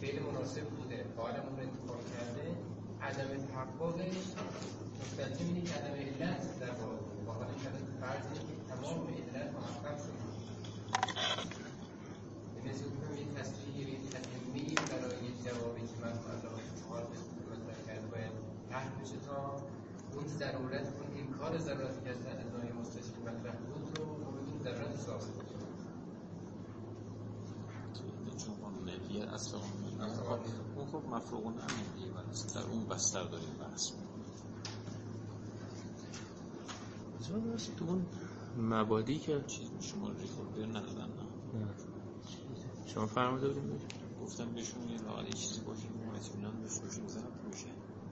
فعل مناسب بوده، فعالمون رو انتخاب کرده، عدم تحققش مستلزم اینه که عدم علت در واقع واقعا این فرض اینه که تمام علت محقق شده. مثل کنم یک تصویر تطمیمی برای جوابی که من حال مطرح کرده باید تحت بشه تا اون ضرورت، اون انکار ضرورتی که از ادعای مستشفی مطرح بود رو مورد اون ضرورت ثابت بشه. چون قانونیت اصلا اون خب مفروغون امنیه ولی در اون بستر داریم بحث میکنیم. درست تو اون مبادی که چیز شما ریکوردر ندادن نه شما فرموده بودیم گفتم بهشون یه لاغل چیزی باشه ما اطمینان داشته باشیم ضبط میشه.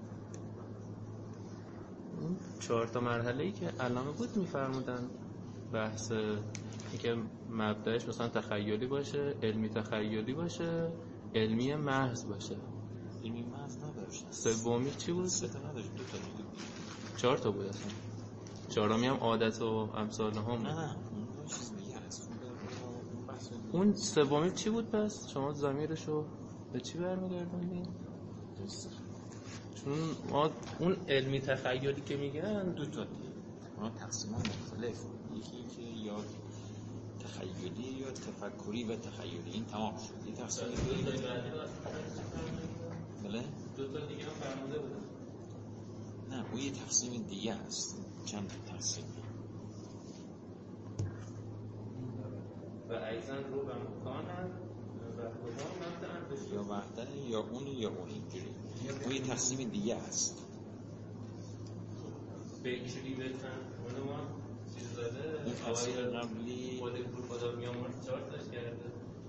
اون 4 تا مرحله‌ای که علامه بود میفرمودن بحث اینکه مبدأش مثلا تخیلی باشه، علمی تخیلی باشه، علمی محض باشه. علمی محض نداشت. سومی چی بود؟ 3 تا نداشت، 2 تا بود. 4 تا بود اصلا. 4می هم عادت و امثال هم. نه اون چیز دیگه است. اون سومی چی بود پس؟ شما ضمیرشو به چی برمیگردوندین؟ چون ما اون علمی تخیلی که میگن 2 تا دیگه. ما تقسیم‌ها مختلف. یکی که یا تخیلی یا تفکری و تخیلی، این تمام شد. یه تقسیم دیگه. بله؟ 2 تا دیگه هم فرموده بودن. نه اون یه تقسیم دیگه است. چند تقسیم و ایزن رو و مکانن و کدام مبدأن یا وحدن یا اون یا اون اینجوری. اون یه تقسیم دیگه است. فکری بتن اون ما چیز داده این تقسیم قبلی خدا میامرد 4 تاش کرده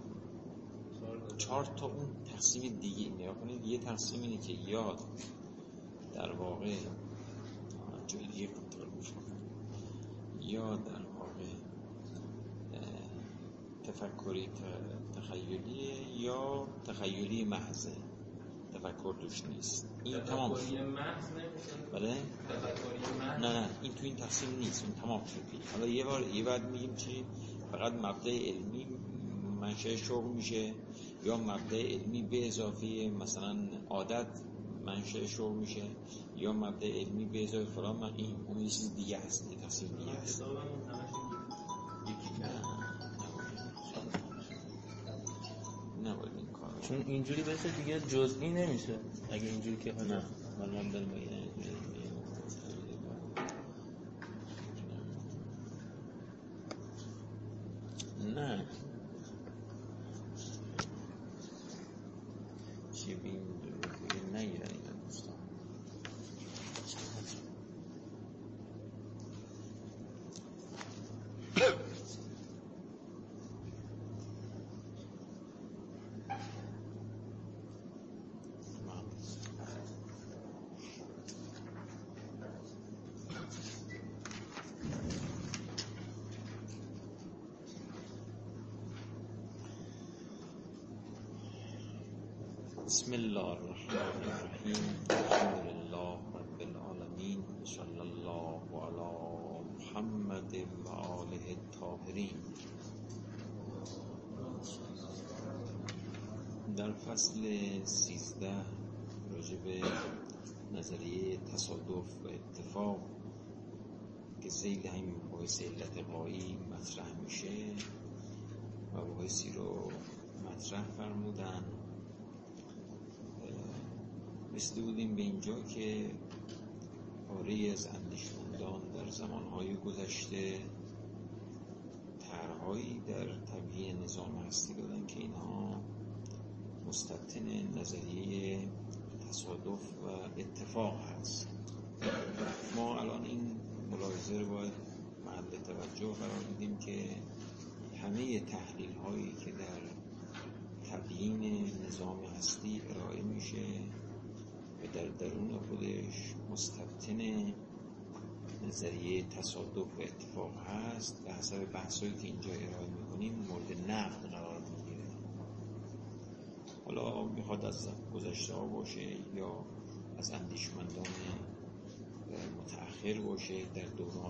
4 تا اون تقسیم دیگه. نیا کنید یه تقسیم اینه که یاد در واقع جای دیگه کنترل میشه یا در واقع تفکری تخیلی یا تخیلی محض، تفکر توش نیست. این تمام شد. تفکری محض نمیشه. بله؟ تفکری محض نه این تو این تقسیم نیست، اون تمام شد. حالا یه بعد میگیم چی؟ فقط مبدأ علمی منشأ شغل میشه یا مبدأ علمی به اضافه مثلا عادت منشأ شغل میشه یا مبدأ علمی به اضافه فلان. این اون یه چیز دیگه هست، یه تقسیم دیگه هست. نباید این کار چون اینجوری بشه دیگه جزئی نمیشه اگه اینجوری که نه من دارم نه چی بین دیگه نگیرن این دوستان. بسم الله الرحمن الرحیم. الحمد لله رب العالمین. صلی الله علی محمد و آله الطاهرین. در فصل 13 راجع به نظریه تصادف و اتفاق که ذیل همین باعث علت غایی مطرح میشه و باعثی رو مطرح فرمودن. رسیده بودیم به اینجا که پاره‌ای از اندیشمندان در زمانهای گذشته طرح‌هایی در تبیین نظام هستی دادن که اینها مستبطن نظریه تصادف و اتفاق هست. ما الان این ملاحظه رو باید محل توجه قرار بدیم که همه تحلیل‌هایی که در تبیین نظام هستی ارائه میشه و در درون خودش مستبطن نظریه تصادف و اتفاق هست به حسب بحثایی که اینجا ارائه میکنیم مورد نقد قرار میگیره. حالا میخواد از گذشته ها باشه یا از اندیشمندان متأخر باشه، در دوران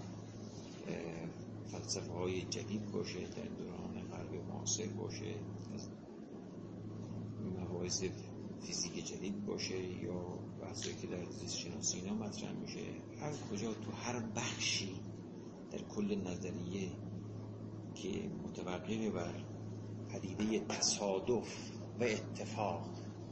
فلسفه های جدید باشه، در دوران غرب معاصر باشه، از مباحث بحث فیزیک جدید باشه یا بحثی که در زیست شناسی اینا مطرح میشه، هر کجا تو هر بخشی در کل نظریه که متوقف بر پدیده تصادف و اتفاق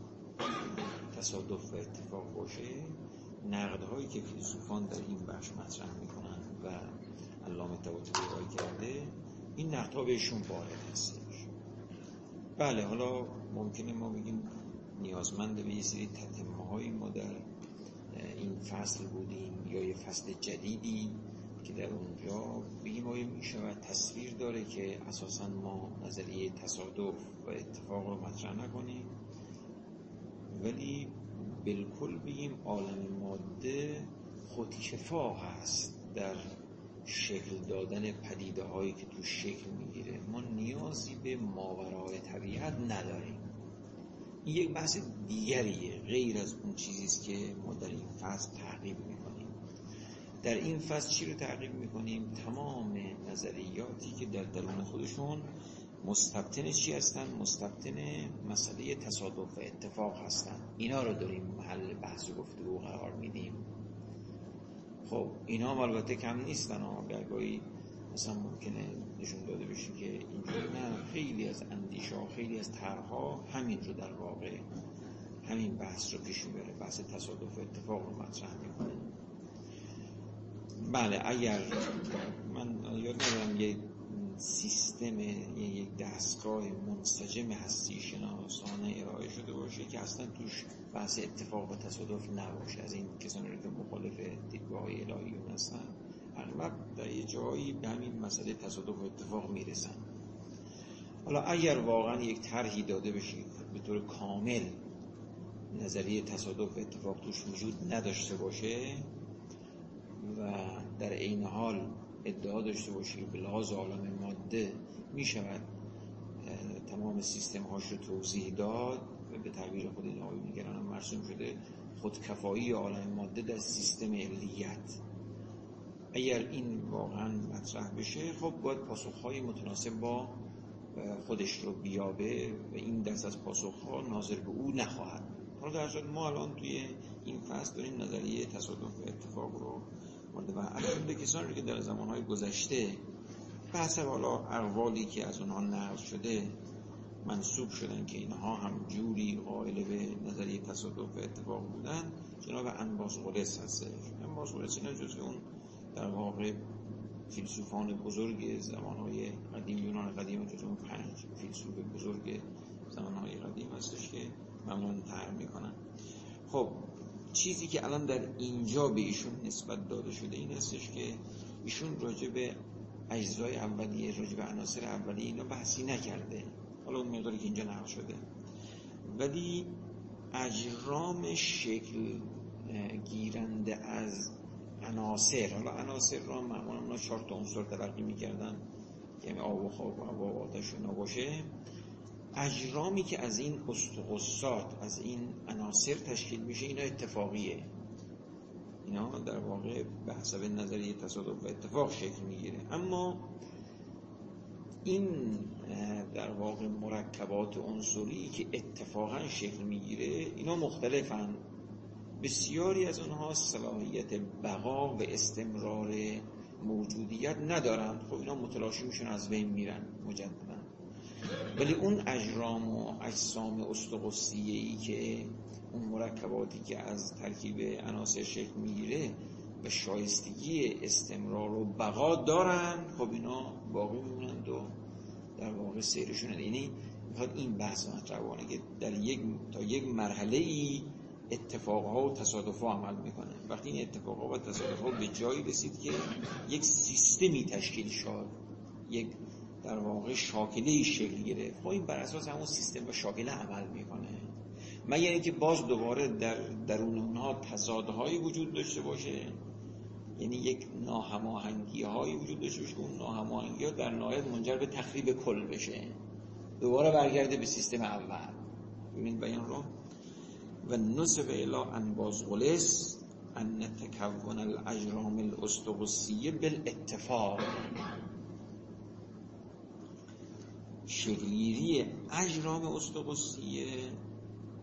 باشه، نقدهایی که فیلسوفان در این بخش مطرح میکنن و علامه طباطبایی ارائه کرده، این نقدها بهشون وارد هستش. بله، حالا ممکنه ما بگیم نیازمند به یه سری تتمه‌های ما در این فصل بودیم یا یه فصل جدیدی که در اونجا بگیم آیا میشود تصویر داره که اساساً ما نظریه تصادف و اتفاق رو مطرح نکنیم، ولی بالکل بگیم عالم ماده خودکفا هست در شکل دادن پدیده هایی که تو شکل میگیره. ما نیازی به ماورای طبیعت نداریم. این یک بحث دیگریه غیر از اون چیزیست که ما در این فصل تحقیق میکنیم. در این فصل چی رو تحقیق میکنیم؟ تمام نظریاتی که در درون خودشون مستبطن چی هستن؟ مستبطن مسئله تصادف و اتفاق هستن. اینا رو داریم محل بحث و گفتگو قرار میدیم. خب اینا هم البته کم نیستن ها. گاهی مثلا ممکنه نشون داده بشه که اینجوری نه، خیلی از اندیشه ها، خیلی از طرح‌ها همین رو در واقع همین بحث رو پیش میبره، بحث تصادف و اتفاق رو مطرح میکنه. بله، اگر من یاد ندارم یک سیستم یک دستگاه منسجم هستی شناسانه ارائه شده باشه که اصلا توش بحث اتفاق و تصادف نباشه. از این کسانی که مخالف دیدگاه‌های الهیون هستن اغلب در یه جایی به همین مسئله تصادف و اتفاق میرسن. حالا اگر واقعا یک طرحی داده بشه به طور کامل نظریه تصادف و اتفاق توش وجود نداشته باشه و در عین حال ادعا داشته باشه که به لحاظ عالم ماده می شود تمام سیستم هاش رو توضیح داد و به تعبیر خود این آقای میگران هم مرسوم شده خودکفایی عالم ماده در سیستم علیت، اگر این واقعا مطرح بشه خب باید پاسخهای متناسب با خودش رو بیابه و این دست از پاسخها ناظر به او نخواهد. حالا در صورت ما الان توی این فصل داریم نظریه تصادف و اتفاق رو مورد و البته کسانی رو که در زمانهای گذشته به حسب حالا اقوالی که از اونها نقل شده منسوب شدن که اینها هم جوری قائل به نظریه تصادف و اتفاق بودن، جناب انبازغلس هستش. انبازغلس اینا جزو اون در واقع فیلسوفان بزرگ زمانهای قدیم یونان قدیم، جزو اون 5 فیلسوف بزرگ زمانهای قدیم هستش که معمولاً طرح میکنن. خب چیزی که الان در اینجا به ایشون نسبت داده شده این هستش که ایشون راجع به اجزای اولیه، راجع به عناصر اولیه اینا بحثی نکرده، حالا اون مقداری که اینجا نقل شده، ولی اجرام شکل گیرنده از عناصر، حالا عناصر را معمولا اونا 4 تا عنصر تلقی میکردن که آب و خاک و هوا و آتش و باشه، اجرامی که از این استقصات، از این عناصر تشکیل میشه اینا اتفاقیه. اینا در واقع به حسب نظریه تصادف و اتفاق شکل میگیره. اما این در واقع مرکبات عنصری که اتفاقا شکل میگیره اینا مختلفن. بسیاری از اونها صلاحیت بقا و استمرار موجودیت ندارن. خب اینا متلاشی میشن، از بین میرن مجددا. ولی اون اجرام و اجسام استقصیه‌ای که اون مرکباتی که از ترکیب عناصر شکل میگیره و شایستگی استمرار و بقا دارن، خب اینا باقی میمونند و در واقع سیرشون. یعنی میخواد این بحث مطرح کنه که در تا یک مرحله‌ای اتفاقها و تصادفها عمل میکنه. وقتی این اتفاقها و تصادفها به جایی رسید که یک سیستمی تشکیل شد، یک در واقع شاکله‌ای شکل گرفت، خب این بر اساس همون سیستم و شاکله عمل میکنه، مگر اینکه باز دوباره در درون اونها تضادهایی وجود داشته باشه، یعنی یک ناهماهنگی‌هایی وجود داشته باشه که اون ناهماهنگی‌ها در نهایت منجر به تخریب کل بشه، دوباره برگرده به سیستم اول. ببینید بیان رو و نسب الی انبازغلس ان تکون الاجرام الاستقصیه بالاتفاق، شکلگیری اجرام استقصیه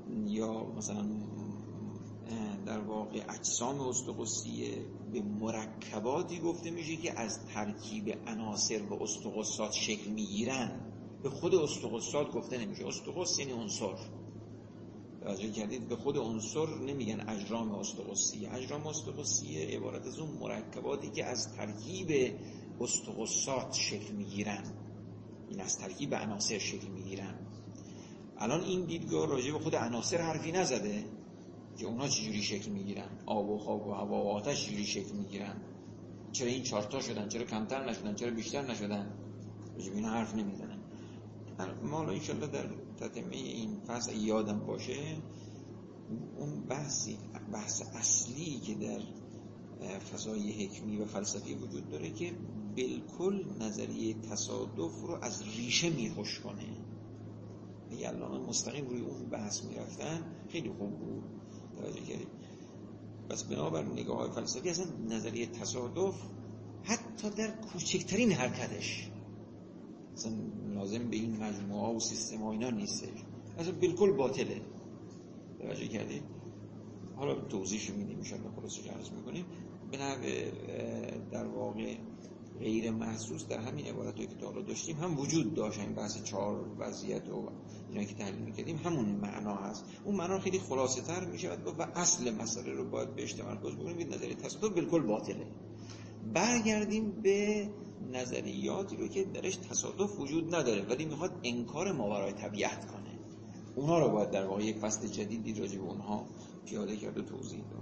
یا مثلا در واقع اجسام اسطقسیه به مرکباتی گفته میشه که از ترکیب عناصر و اسطقسات شکل میگیرن. به خود اسطقسات گفته نمیشه. اسطقس یعنی عنصر. توجه کردید؟ به خود عنصر نمیگن اجرام اسطقسیه. اجرام اسطقسیه عبارت از اون مرکباتی که از ترکیب اسطقسات شکل میگیرن، این از ترکیب عناصر شکل میگیرن. الان این دیدگاه راجع به خود عناصر حرفی نزده که اونها چجوری شکل میگیرن، آب و خاک و هوا و آتش چجوری شکل میگیرن، چرا این 4 تا شدن، چرا کمتر نشدن، چرا بیشتر نشدن، راجع به اینا حرف نمیزنن. ما ان شاءالله در تتمه این فصل یادم باشه اون بحث اصلی که در فضای حکمی و فلسفی وجود داره که بالکل نظریه تصادف رو از ریشه میخوش کنه. اگه علامه مستقیم روی اون بحث میرفتن خیلی خوب بود. توجه کردید؟ بس بنابر نگاه های فلسفی اصلا نظریه تصادف حتی در کوچکترین حرکتش اصلا لازم به این مجموعه ها و سیستم ها اینا نیستش، اصلا بالکل باطله. توجه کردید؟ حالا توضیحش میدیم انشاءالله، خلاصش عرض میکنیم. به نحو در واقع غیر محسوس در همین عبارتایی که تا حالا داشتیم هم وجود داشت. این بحث 4 وضعیت و اینا که تحلیل میکردیم همون معنا هست. اون معنا خیلی خلاصه تر میشه و اصل مسئله رو باید بهش تمرکز بکنیم. نظریه تصادف بالکل باطله. برگردیم به نظریاتی رو که درش تصادف وجود نداره ولی میخواد انکار ماورای طبیعت کنه. اونها رو باید در واقع یک فصل جدیدی راجع به اونها پیاده کرد و توضیح داد.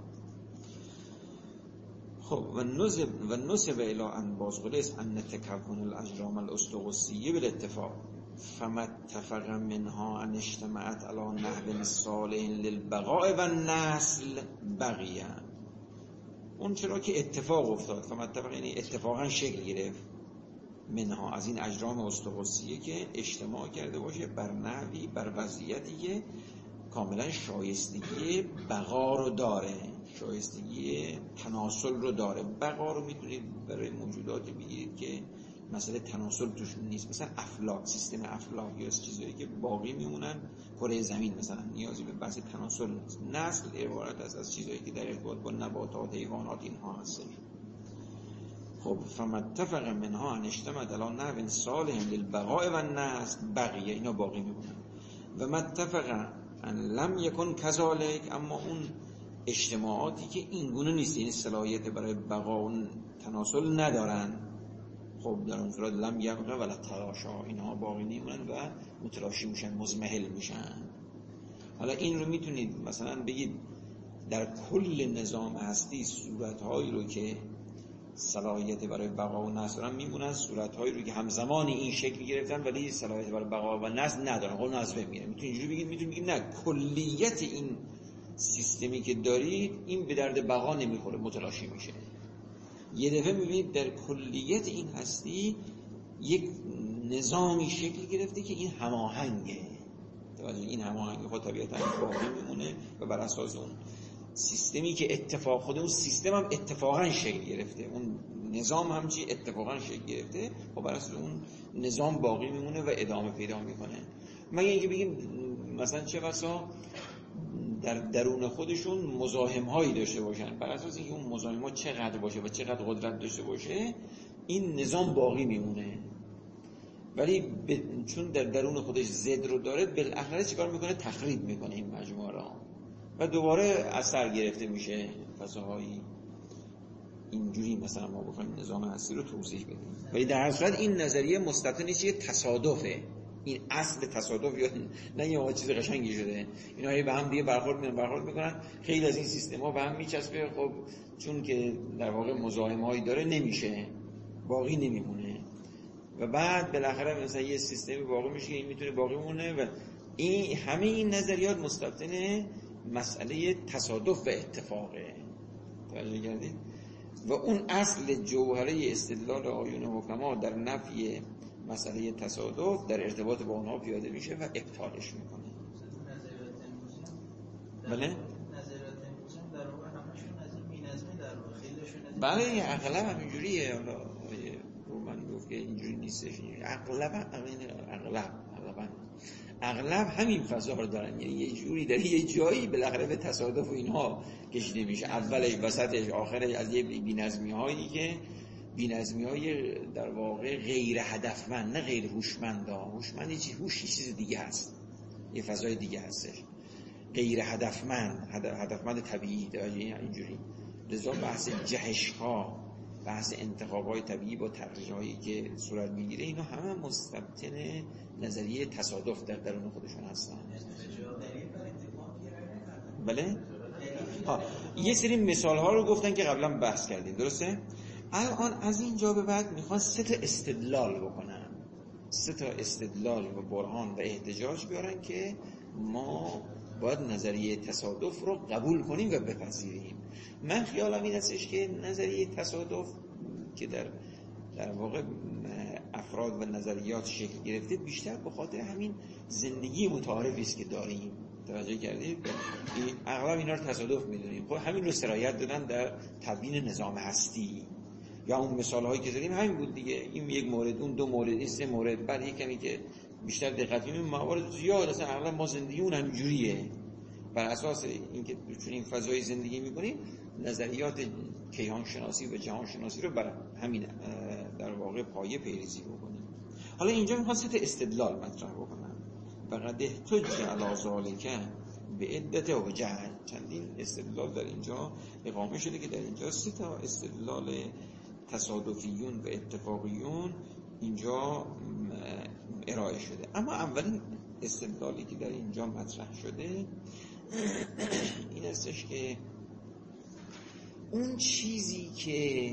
خب و نسب الى ان بازغلس ان تکون الاجرام الاسطقسیه بالاتفاق فما اتفق منها ان اجتمعت على نحو صالح للبقاء و النسل بقیه. اون چرا که اتفاق افتاد، فما اتفاق یعنی اتفاقا شکل گرفت، منها از این اجرام اسطقسیه که اجتماع کرده باشه بر نحوی، بر وضعیتی که کاملا شایستگی بقا رو داره، شایستگی تناسل رو داره. بقا رو میتونید برای موجوداتی بگیرید که مسئله تناسل توش نیست، مثلا افلاک، سیستم افلاک یا چیزایی که باقی میمونن کره زمین مثلا نیازی به بحث تناسل نیست. نسل عبارت است از چیزایی که در ارتباط با نباتات، حیوانات اینها هستن. خب فما اتفق منها ان اجتمعت علی نحو صالح للبقاء و النسل بقیه، اینا باقی میمونن. و ما اتفق ان لم یکن کذالک، اما اون اجتماعاتی که این گونه نیست، یعنی صلاحیت برای بقا و تناسل ندارن، خب در اون صورت لم یبقى ولا تلاشا، اینها باقی نمیمونن و متلاشی میشن، مزمحل میشن. حالا این رو میتونید مثلا بگید در کل نظام هستی صورتهایی رو که صلاحیت برای بقا و نسل دارن میمونن، صورتهایی رو که همزمان این شکل گرفتن ولی صلاحیت برای بقا و نسل ندارن، خب نسل میره. میتونید اینجوری بگید، میتونید بگید نه، کلیت این سیستمی که دارید این به درد بقا نمیخوره، متلاشی میشه. یه دفعه میبینید در کلیت این هستی یک نظامی شکل گرفته که این هماهنگه. این هماهنگی خود طبیعتا باقی میمونه و بر اساس اون سیستمی که اتفاق خود اون سیستم هم اتفاقا شکل گرفته، اون نظام هم چی اتفاقا شکل گرفته و بر اساس اون نظام باقی میمونه و ادامه پیدا میکنه. مگه اینکه بگیم مثلا چه بسا در درون خودشون مزاحم هایی داشته باشن، بر اساس اینکه اون مزاحم ها چقدر باشه و چقدر قدرت داشته باشه این نظام باقی میمونه. ولی چون در درون خودش ضد رو داره، بالاخره چیکار میکنه؟ تخریب میکنه این مجموعه را و دوباره اثر گرفته میشه فضاهایی. اینجوری مثلا ما بخوایم نظام هستی رو توضیح بدیم. ولی در هر صورت این نظریه مستقل نیست، تصادفه. این اصل تصادف یا نه یه چیز قشنگی شده، اینا هی به هم دیگه برخورد میکنن. خیلی از این سیستم‌ها به هم میچسبه، خب چون که در واقع مزاحم‌هایی داره نمیشه، باقی نمیمونه و بعد بالاخره مثلا یه سیستمی باقی میشه که این میتونه باقی مونه و این همه این نظریات مستبطن مسئله تصادف و اتفاقه. توجه کردید؟ و اون اصل جوهره استدلال آیون حکما در نفی مسئله تصادف در ارتباط با اونها پیاده میشه و ابطالش میکنه. بله؟ نظریات امروزی در واقع همشون از این بی‌نظمی در واقع خیلیشون بله اغلب همینجوریه. حالا رو من گفت که اینجوری نیستش. اغلب همین فضا رو دارن، یعنی یه جوری در یه جایی بالاخره به تصادف و اینها کشیده میشه، اولش وسطش آخرش، از یه بی‌نظمی‌هایی که بی‌نظمی‌های در واقع غیر هدفمند، نه غیر هوشمند. هوشمند هوش یه چیز دیگه هست، یه فضای دیگه هستش. غیر هدفمند طبیعی اینجوری. لذا بحث جهش‌ها، بحث انتخاب‌های طبیعی با تغییرهایی که صورت میگیره، اینا همه مستبطن نظریه تصادف در درون خودشون هستن. بله؟ یه سری مثال‌ها رو گفتن که قبلا بحث کردیم، درسته؟ الان از اینجا به بعد میخوان 3 استدلال بکنن، 3 استدلال و برهان و احتجاج بیارن که ما باید نظریه تصادف رو قبول کنیم و بپذیریم. من خیالم این هستش که نظریه تصادف که در واقع افراد و نظریات شکل گرفته، بیشتر به خاطر همین زندگی متعارفی است که داریم. توجه کردید؟ اغلب اینا رو تصادف میدونیم. خب همین رو سرایت دادن در تبیین نظام هستی، یا اون مثال هایی که زدیم همین بود دیگه. این یک مورد، اون 2 مورد، این 3 مورد. بعد یک کمی که بیشتر دقت کنیم موارد زیاد اصلا اغلب ما زندگی اون همینجوریه. بر اساس اینکه چون این فضای زندگی میکنیم، نظریات کیهان شناسی و جهان شناسی رو بر همین در واقع پایه پیریزی بکنیم. حالا اینجا میخوام 3 استدلال مطرح بکنم. فقط احتج علی ذالک به عدت حجج. چندین استدلال در اینجا اقامه شده که در اینجا 3 استدلال تصادفیون و اتفاقیون اینجا ارائه شده. اما اولین استدلالی که در اینجا مطرح شده این هستش که اون چیزی که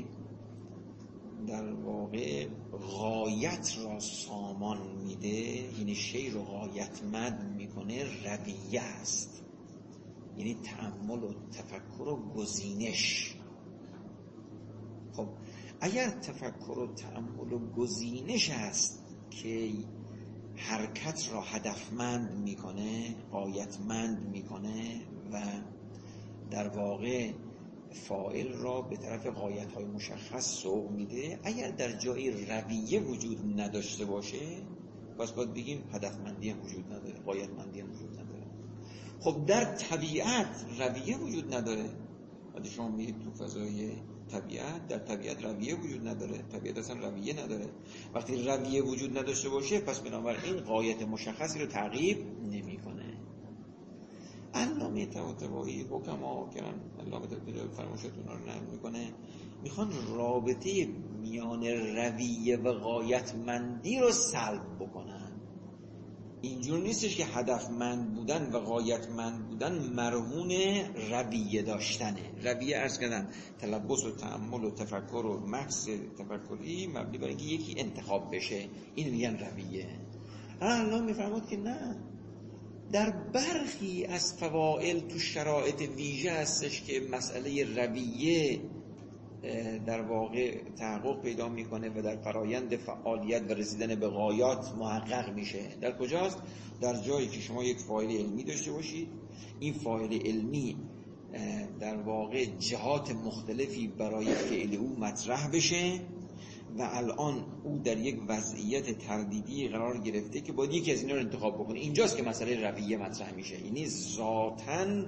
در واقع غایت را سامان میده، یعنی شی رو غایتمند میکنه، رویه است. یعنی تأمل و تفکر و گزینش. خب اگر تفکر و تأمل و گزینش است که حرکت را هدفمند میکنه، غایتمند میکنه و در واقع فاعل را به طرف غایت‌های مشخص سوق میده، اگر در جای رویه وجود نداشته باشه، پس باید بگیم هدفمندی هم وجود نداره، غایتمندی هم وجود نداره. خب در طبیعت رویه وجود نداره. وقتی شما میرید تو فضای طبیعت، در طبیعت رویه وجود نداره، طبیعت اصلا رویه نداره. وقتی رویه وجود نداشته باشه، پس بنابراین غایت مشخصی رو تعقیب نمی‌کنه. علامه طباطبایی حکما کردن، علامه طباطبایی فرمایشاتون رو نقل میکنه، میخوان رابطه میان رویه و غایتمندی رو سلب بکنن. اینجور نیستش که هدفمند بودن و غایتمند بودن مرهون رویه داشتنه. رویه عرض کردن تلبس و تأمل و تفکر و مکس تفکری مبنی بر اینکه یکی انتخاب بشه، این میگن رویه. الله میفرماد که نه، در برخی از فواعل تو شرایط ویژه هستش که مسئله رویه در واقع تحقق پیدا میکنه و در فرایند فعالیت و رسیدن به غایات محقق میشه. در کجاست؟ در جایی که شما یک فاعل علمی داشته باشید، این فاعل علمی در واقع جهات مختلفی برای فعل او مطرح بشه و الان او در یک وضعیت تردیدی قرار گرفته که باید یکی از اینا رو انتخاب بکنه. اینجاست که مسئله رویه مطرح میشه. یعنی ذاتاً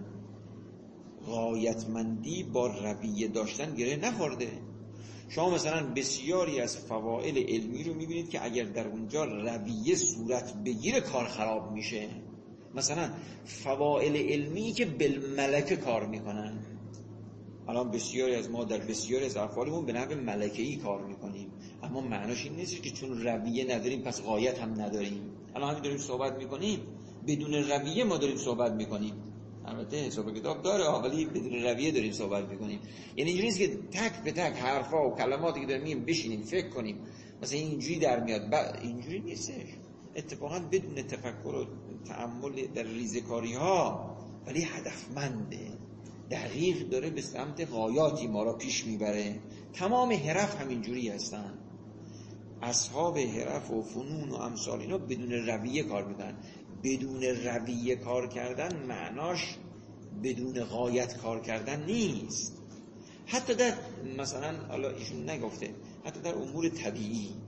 غایتمندی با رویه داشتن گره نخورده. شما مثلا بسیاری از فواعل علمی رو میبینید که اگر در اونجا رویه صورت بگیره کار خراب میشه. مثلا فواعل علمی که بالملکه کار میکنن، الان بسیاری از ما در بسیاری از افعالمون به نحو ملکه‌ای کار میکنیم، اما معناش این نیست که چون رویه نداریم پس غایت هم نداریم. الان همین داریم صحبت میکنیم، بدون رویه ما داریم صحبت میکنیم. البته حساب کتاب داره ولی بدون رویه داریم صحبت میکنیم. یعنی اینجوری نیست که تک به تک حرفا و کلماتی که داریم میگیم بشینیم فکر کنیم مثلا اینجوری در میاد. اینجوری نیستش. اتفاقا بدون تفکر و تأمل در ریزکاری ها ولی هدفمنده، دقیق داره به سمت غایاتی ما را پیش میبره. تمام حرف همینجوری هستن. اصحاب حرف و فنون و امثال اینا بدون رویه کار میکنن. بدون رویه کار کردن معناش بدون غایت کار کردن نیست. حتی در مثلا حالا ایشون نگفته، حتی در امور طبیعی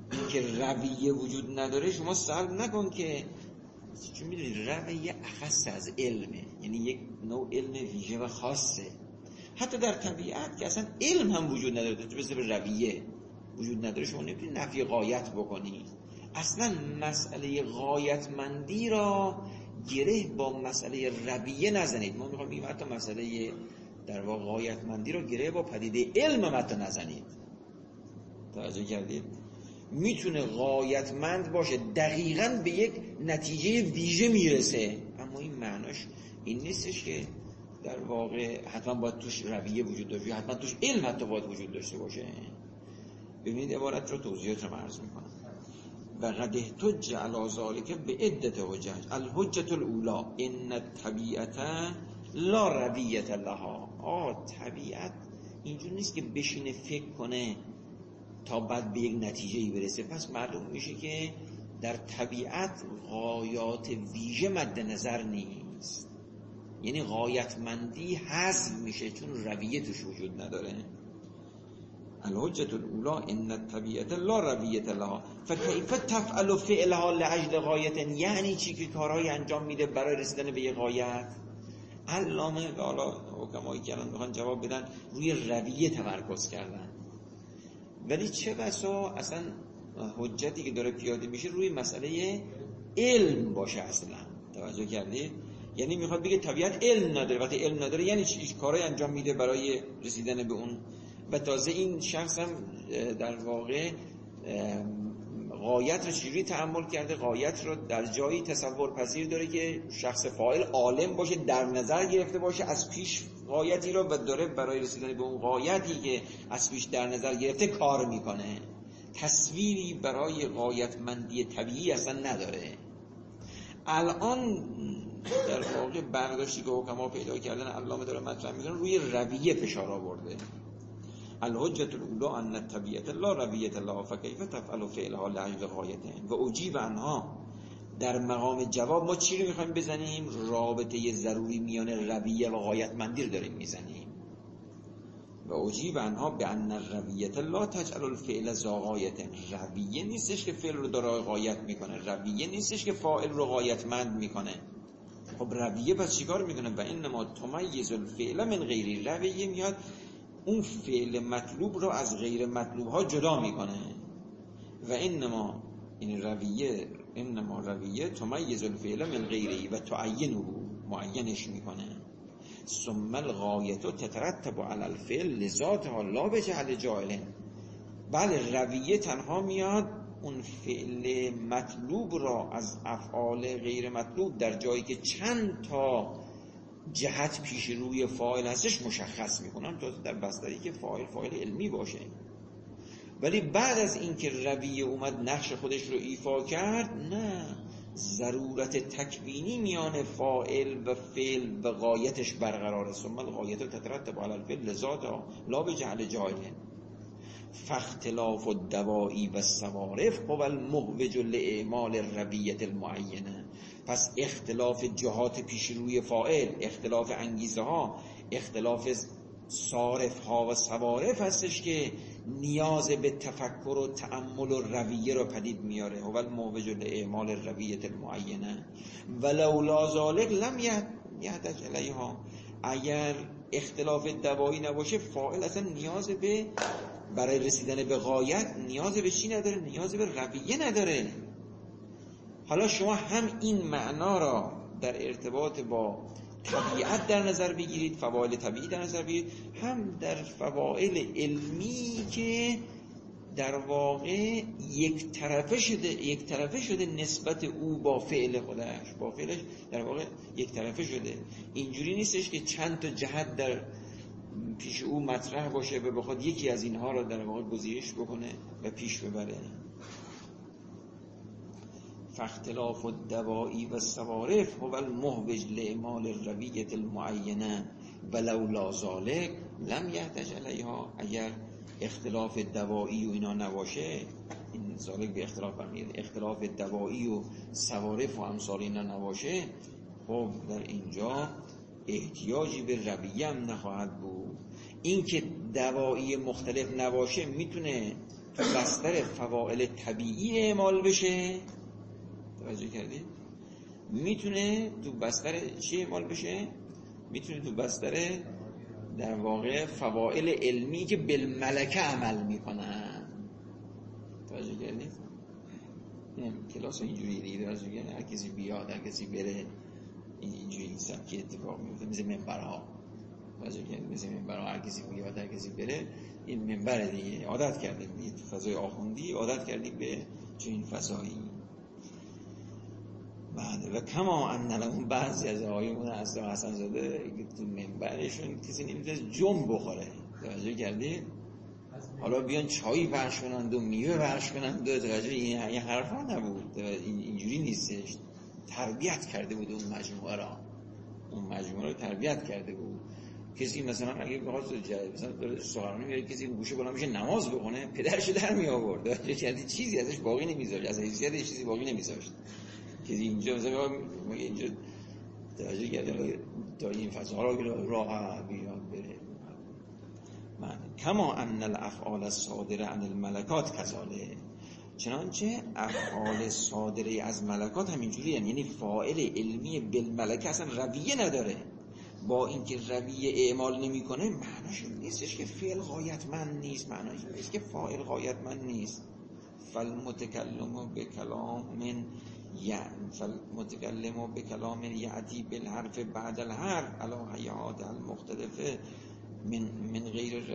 که رویه وجود نداره شما سلب نکن که چون میدونید رویه اخص از علمه، یعنی یک نوع علم ویژه و خاصه. حتی در طبیعت که اصلا علم هم وجود نداره، تو مثل رویه وجود نداره، شما نمیتونید نفی غایت بکنی. اصلا مسئله غایتمندی را گره با مسئله رویه نزنید. ما میخوام بگیم حتی مسئله در واقع غایتمندی را گره با پدیده علم حتی نزنید. توجه کردید؟ میتونه غایتمند باشه، دقیقاً به یک نتیجه ویژه میرسه، اما این معناش این نیستش که در واقع حتما باید توش رویه وجود داشته باشه، حتما توش علم حتی باید وجود داشته باشه. ببینید عبارت رو توضیحات رو عرض میکنم. و قد احتج علی ذلک به عدة حجج. الحجة الاولی ان الطبیعت لا رویة لها. طبیعت اینجور نیست که بشینه فکر کنه تا بعد به یک نتیجه‌ای برسه. پس معلوم میشه که در طبیعت غایات ویژه مد نظر نیست، یعنی غایتمندی حذف میشه چون رویه توش وجود نداره. الحجة الاولی ان الطبیعت لا رویة لها فکیف تفعل فعلها لاجل غایة. یعنی چی که کارهای انجام میده برای رسیدن به یک غایت. علامه حالا حکمایی که الان میخوان جواب بدن روی رویه تمرکز کردن، ولی چه بسا اصلا حجتی که داره پیاده میشه روی مسئله علم باشه اصلا. توجه کردید؟ یعنی میخواد بگه طبیعت علم نداره. وقتی علم نداره یعنی چی کارهای انجام میده برای رسیدن به اون. و تازه این شخص هم در واقع غایت رو چجوری تأمل کرده؟ غایت رو در جایی تصور پذیر داره که شخص فاعل عالم باشه، در نظر گرفته باشه از پیش غایتی رو و داره برای رسیدن به اون غایتی که از پیش در نظر گرفته کار میکنه. تصویری برای غایتمندی طبیعی اصلا نداره. الان در واقع برداشتی که حکما پیدا کردن علامه داره مطرح میکنه روی رویه فشار آورده. الحجة الاولی ان الطبیعت لا رویة لها فکیف تفعل فعلها لاجل غایة. و اجیب عنها، در مقام جواب ما چی رو میخوایم بزنیم؟ رابطه ضروری میان رویه و غایتمندی رو داریم میزنیم. و اجیب عنها به ان الرویة لا تجعل الفعل ذا غایة. رویه نیستش که فعل رو داره غایت میکنه، رویه نیستش که فاعل رو غایتمند میکنه. خب رویه پس چیکار میکنه؟ و انما تمیز الفعل من غیری. رویه میاد اون فعل مطلوب رو از غیر مطلوب ها جدا میکنه. و انما این رویه تمیز الفعل من غیری و تعینه، معینش میکنه. ثم الغایه تترتب علی الفعل لذاتها لا بجعل جاهل. بله رویه تنها میاد اون فعل مطلوب را از افعال غیر مطلوب در جایی که چند تا جهت پیش روی فاعل هستش مشخص میکنن، تا در بستری که فاعل علمی باشه. ولی بعد از اینکه رویه اومد نقش خودش رو ایفا کرد، نه، ضرورت تکوینی میان فاعل و فعل و غایتش برقراره. ثم الغایه تترتب علی الفعل لذاتها لا بجعل جاهل. فاختلاف الدواعی و الصوارف هو المهوج لاعمال الرویة المعینه. پس اختلاف جهات پیش روی فاعل، اختلاف انگیزه ها، اختلاف صارف ها و صوارف هستش که نیاز به تفکر و تأمل و رویه رو پدید میاره. هو الموجب لاعمال الرویة المعینه ولولا ذلک لم یحتاج الیها. اگر اختلاف دوایی نباشه فاعل اصلا نیاز به برای رسیدن به غایت نیاز به چی نداره؟ نیاز به رویه نداره. حالا شما هم این معنا را در ارتباط با طبیعت در نظر بگیرید، فواید طبیعی در نظر بگیرید، هم در فواید علمی که در واقع یک طرفه شده نسبت او با فعل خودش، با فعلش در واقع یک طرفه شده. اینجوری نیستش که چند تا جهت در پیش او مطرح باشه و بخواد یکی از اینها را در واقع گزینش بکنه و پیش ببره. فاختلاف الدواعی و الصوارف هو المهوج لاعمال الرویة المعینه ولولا ذلک لم یحتاج الیها. اگر اختلاف دواعی و اینا نباشه، این ذالک به اختلاف برمیاد، اختلاف دواعی و صوارف و امثال اینا نباشه، خب در اینجا احتیاجی به رویه هم نخواهد بود. این که دواعی مختلف نباشه میتونه تو بستر فواعل طبیعی اعمال بشه، توجه کردید؟ میتونه تو بستر چی اعمال بشه؟ میتونه تو بستر در واقع فواعل علمی که بالملکه عمل میکنن. توجه کردید؟ کلاس اینجوری دیگه، توجه کردید؟ هر کسی بیاد هر کسی بره اینجوری سبکی اتفاق میفته، مثل منبرها. توجه کردید؟ مثل منبرها هر کسی بیاد هر کسی بره، این منبر دیگه. عادت کردیم دیگه تو فضای آخوندی، عادت کردیم به چنین فضایی. و کما ان لهم، بعضی از آقایون اصلا حسن زاده تو منبرشون کسی نمیتونه جنب بخوره. توجه کردید؟ حالا بیان چایی پخش کنند و میوه پخش کنند و توجه این حرفا نبود، اینجوری نیستش. تربیت کرده بود اون مجموعه رو تربیت کرده بود. کسی مثلا اگه بخواد مثلا داره سخنرانی میگه، کسی گوشه بالا میشه نماز بخونه، پدرش در می آورد. یعنی چیزی ازش باقی نمیذاشت، از حیثیتش چیزی باقی نمیذاشت. کسی اینجا مثلا اینجا توجه کرده تا این فضا رو راه بیاد بره. کما ان الافعال الصادره عن الملکات کذالک، چنانچه افعال صادره از ملکات همینجوری، یعنی فاعل علمی بالملکه اصلا رویه نداره. با اینکه رویه اعمال نمیکنه، معناش نیستش که فعل غایتمند نیست، معناش نیست که فاعل غایتمند نیست. فالمتکلم بکلام یأتی بالحرف بعد الحرف علی حیات المختلفه من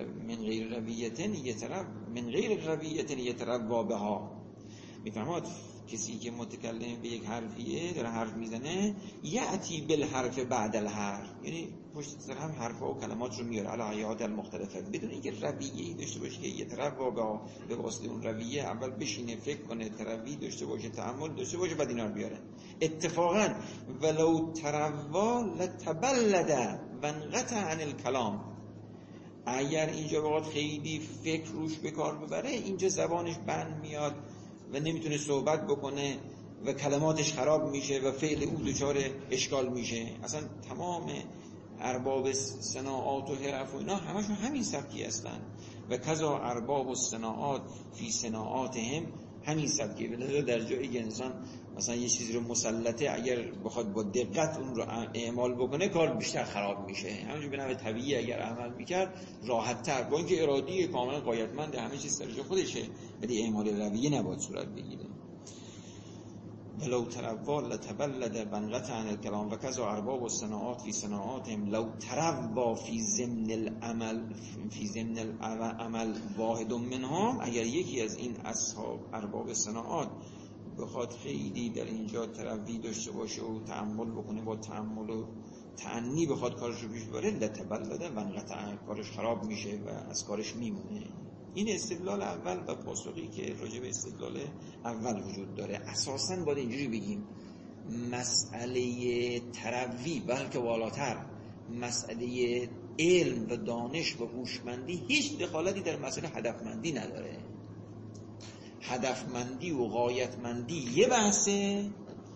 غیر رویة یتروی بها. میفهمد کسی که متکلم به یک حرفیه داره حرف میزنه، یأتی بالحرف بعد الحرف، یعنی پشت سر هم حرفا و کلمات رو میاره علی حیات المختلفه، بدون اینکه رویه‌ای داشته باشه که یتروی بها، به واسطه اون رویه اول بشینه فکر کنه، تروی داشته باشه، تأمل داشته باشه، بعد اینا رو بیاره. اتفاقا ولو تروی لتبلد وانقطع عن الکلام، اگر اینجا بخواد خیلی فکر روش به کار ببره، اینجا زبانش بند میاد و نمیتونه صحبت بکنه و کلماتش خراب میشه و فعل او دچار اشکال میشه. اصلا تمام ارباب صناعات و حرف و اینا همشون همین سبکی هستن و کذا ارباب و صناعات فی صناعاتهم همین سبکی. بلکه در جایی که انسان مثلا یه چیزی رو مسلطه، اگر بخواد با دقت اون رو اعمال بکنه کار بیشتر خراب میشه. همونجوری به نحو طبیعی اگر عمل میکرد راحت تر، با اینکه ارادی کاملا غایتمند همه چیز در جای خودشه، ولی اعمال رویه نباید صورت بگیره. ولو تروی لتبلد وانقطع عن الکلام و کذا ارباب الصناعات فی صناعاتهم لو تروی فی ضمن العمل واحد منهم، اگر یکی از این اصحاب ارباب صناعات بخواد خیلی در اینجا تروی داشته باشه و تأمل بکنه، با تأمل و تأنی بخواد کارش رو پیش بره، لتبلد وانقطع، کارش خراب میشه و از کارش میمونه. این استدلال اول و پاسخی که راجع به استدلال اول وجود داره. اساساً باید اینجوری بگیم مسئله تروی بلکه والاتر مسئله علم و دانش و هوشمندی هیچ دخالتی در مسئله هدفمندی نداره. هدفمندی و غایتمندی یه بحثه،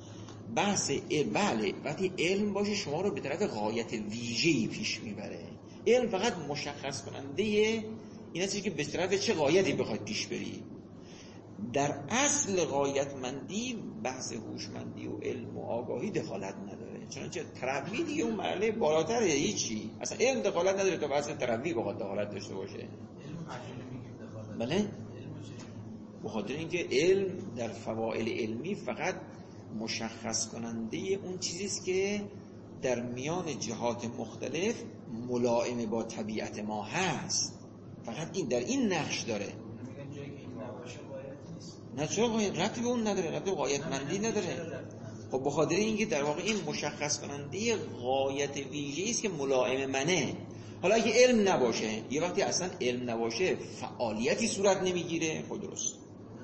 بله وقتی علم باشه شما رو به طرف غایت ویژه‌ای پیش میبره. علم فقط مشخص کننده این است که به طرف چه غایتی بخواد پیش بری. در اصل غایتمندی بحث هوشمندی و علم و آگاهی دخالت نداره، چنانچه تروی دیگه اون مرحله بالاتره. هیچی اصلا علم دخالت نداره تا بحث تروی بخواد دخالت داشته باشه. بله، به خاطر اینکه علم در فواعل علمی فقط مشخص کننده اون چیزیست که در میان جهات مختلف ملائم با طبیعت ما هست. فقط این در این نقش داره. نه چرا ربطی به اون نداره، ربطی به غایتمندی نداره. خب به خاطر اینکه در واقع این مشخص کننده غایت ویژه‌ای است که ملائم منه. حالا اگه علم نباشه، یه وقتی اصلا علم نباشه فعالیتی صورت نمیگیره. خب درست.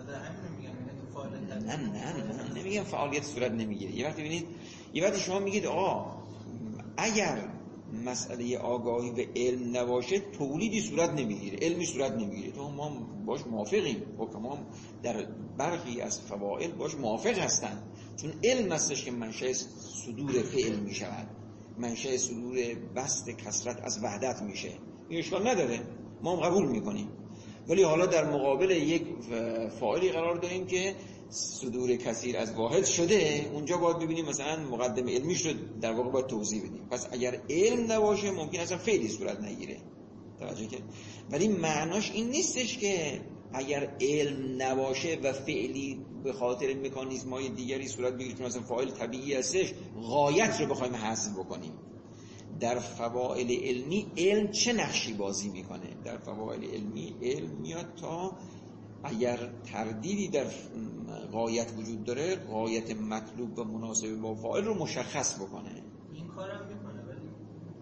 نه نمیگم فعالیت صورت نمیگیره. یه وقتی ببینید، یه وقتی شما میگید اگر مسئله آگاهی و علم نباشه تولیدی صورت نمیگیره، علمی صورت نمیگیره. تو ما باش موافقیم، حکما در برخی از فواعل باش موافق هستن، چون علم هستش که منشأ صدور فعل میشود، منشأ صدور بسط کثرت از وحدت میشه. این اشکال نداره، ما هم قبول میکنیم. ولی حالا در مقابل یک فاعلی قرار داریم که صدور کثیر از واحد شده، اونجا باید ببینیم مثلا مقدمه علمیش رو در واقع باید توضیح بدیم. پس اگر علم نباشه ممکن اصلا فعلی صورت نگیره، توجه کرد؟ ولی معناش این نیستش که اگر علم نباشه و فعلی به خاطر مکانیزم‌های دیگری صورت بگیره، چون مثلا فاعل طبیعی هستش، غایت رو بخوایم حذف بکنیم. در فواعل علمی علم چه نقشی بازی میکنه؟ در فواعل علمی علم میاد تا اگر تردیدی در غایت وجود داره، غایت مطلوب و مناسب با فاعل رو مشخص بکنه. این کارم میکنه ولی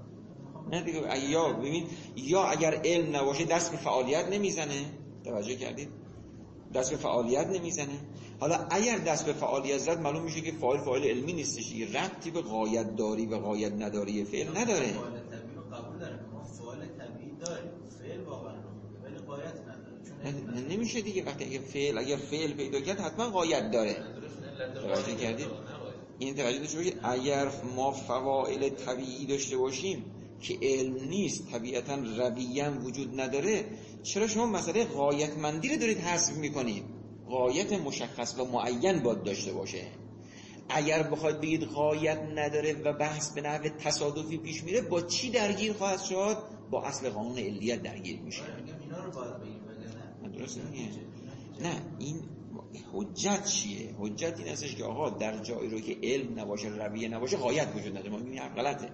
نه دیگه، یا ببین، یا اگر علم نباشه دست به فعالیت نمیزنه، توجه کردید؟ دست به فعالیت نمیزنه. حالا اگر دست به فعالیت زد معلوم میشه که فاعل علمی نیستش، ربطی به غایت داری و غایت نداری فعل نداره. فعال طبیعی رو قبول داریم، ما فعال طبیعی داریم، فعل واقعا ولی غایت نداره. چون نمیشه دیگه، وقتی اگر فعل پیدا کرد حتما غایت داره. توجه کردید؟ این توجه داشته باشید. اگر ما فواعل طبیعی داشته باشیم که علم نیست، طبیعتا رویه وجود نداره، چرا شما مسئله غایتمندی رو دارید حذف میکنید؟ غایت مشخص و معین باید داشته باشه. اگر بخواید بگید غایت نداره و بحث به نحو تصادفی پیش میره، با چی درگیر خواهد شد؟ با اصل قانون علیت درگیر میشه. اینا رو باید بگیم ولی درست نمیگه؟ نه، این حجت چیه؟ حجت این هستش که آقا در جایی رو که علم نباشه، رویه نباشه، غایت وجود نداره. ما میگیم غلطه.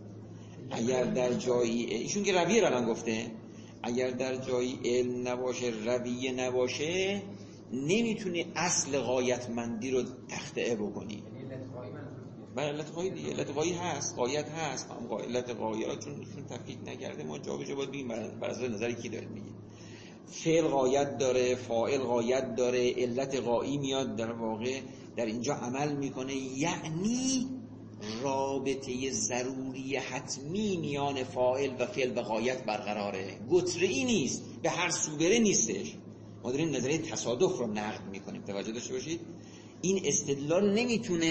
اگر در جایی ایشون که رویه رو الان گفته، اگر در جایی علم نباشه، رویه نباشه، نمیتونی اصل غایتمندی رو تخطئه بکنی. بله، علت غایی دیگه، علت غایی هست، غایت هست، هم علت غایات چون تفکیک نکرده ما جا به جا باید بگیم بر اساس نظری کی داره میگه. فعل غایت داره، فاعل غایت داره، علت غایی میاد در واقع در اینجا عمل میکنه، یعنی رابطه ضروری حتمی میان فاعل و فعل و غایت برقراره، گتره‌ای نیست، به هر سو بره نیستش. ما داریم نظریه تصادف رو نقد میکنیم، توجه داشته باشید. این استدلال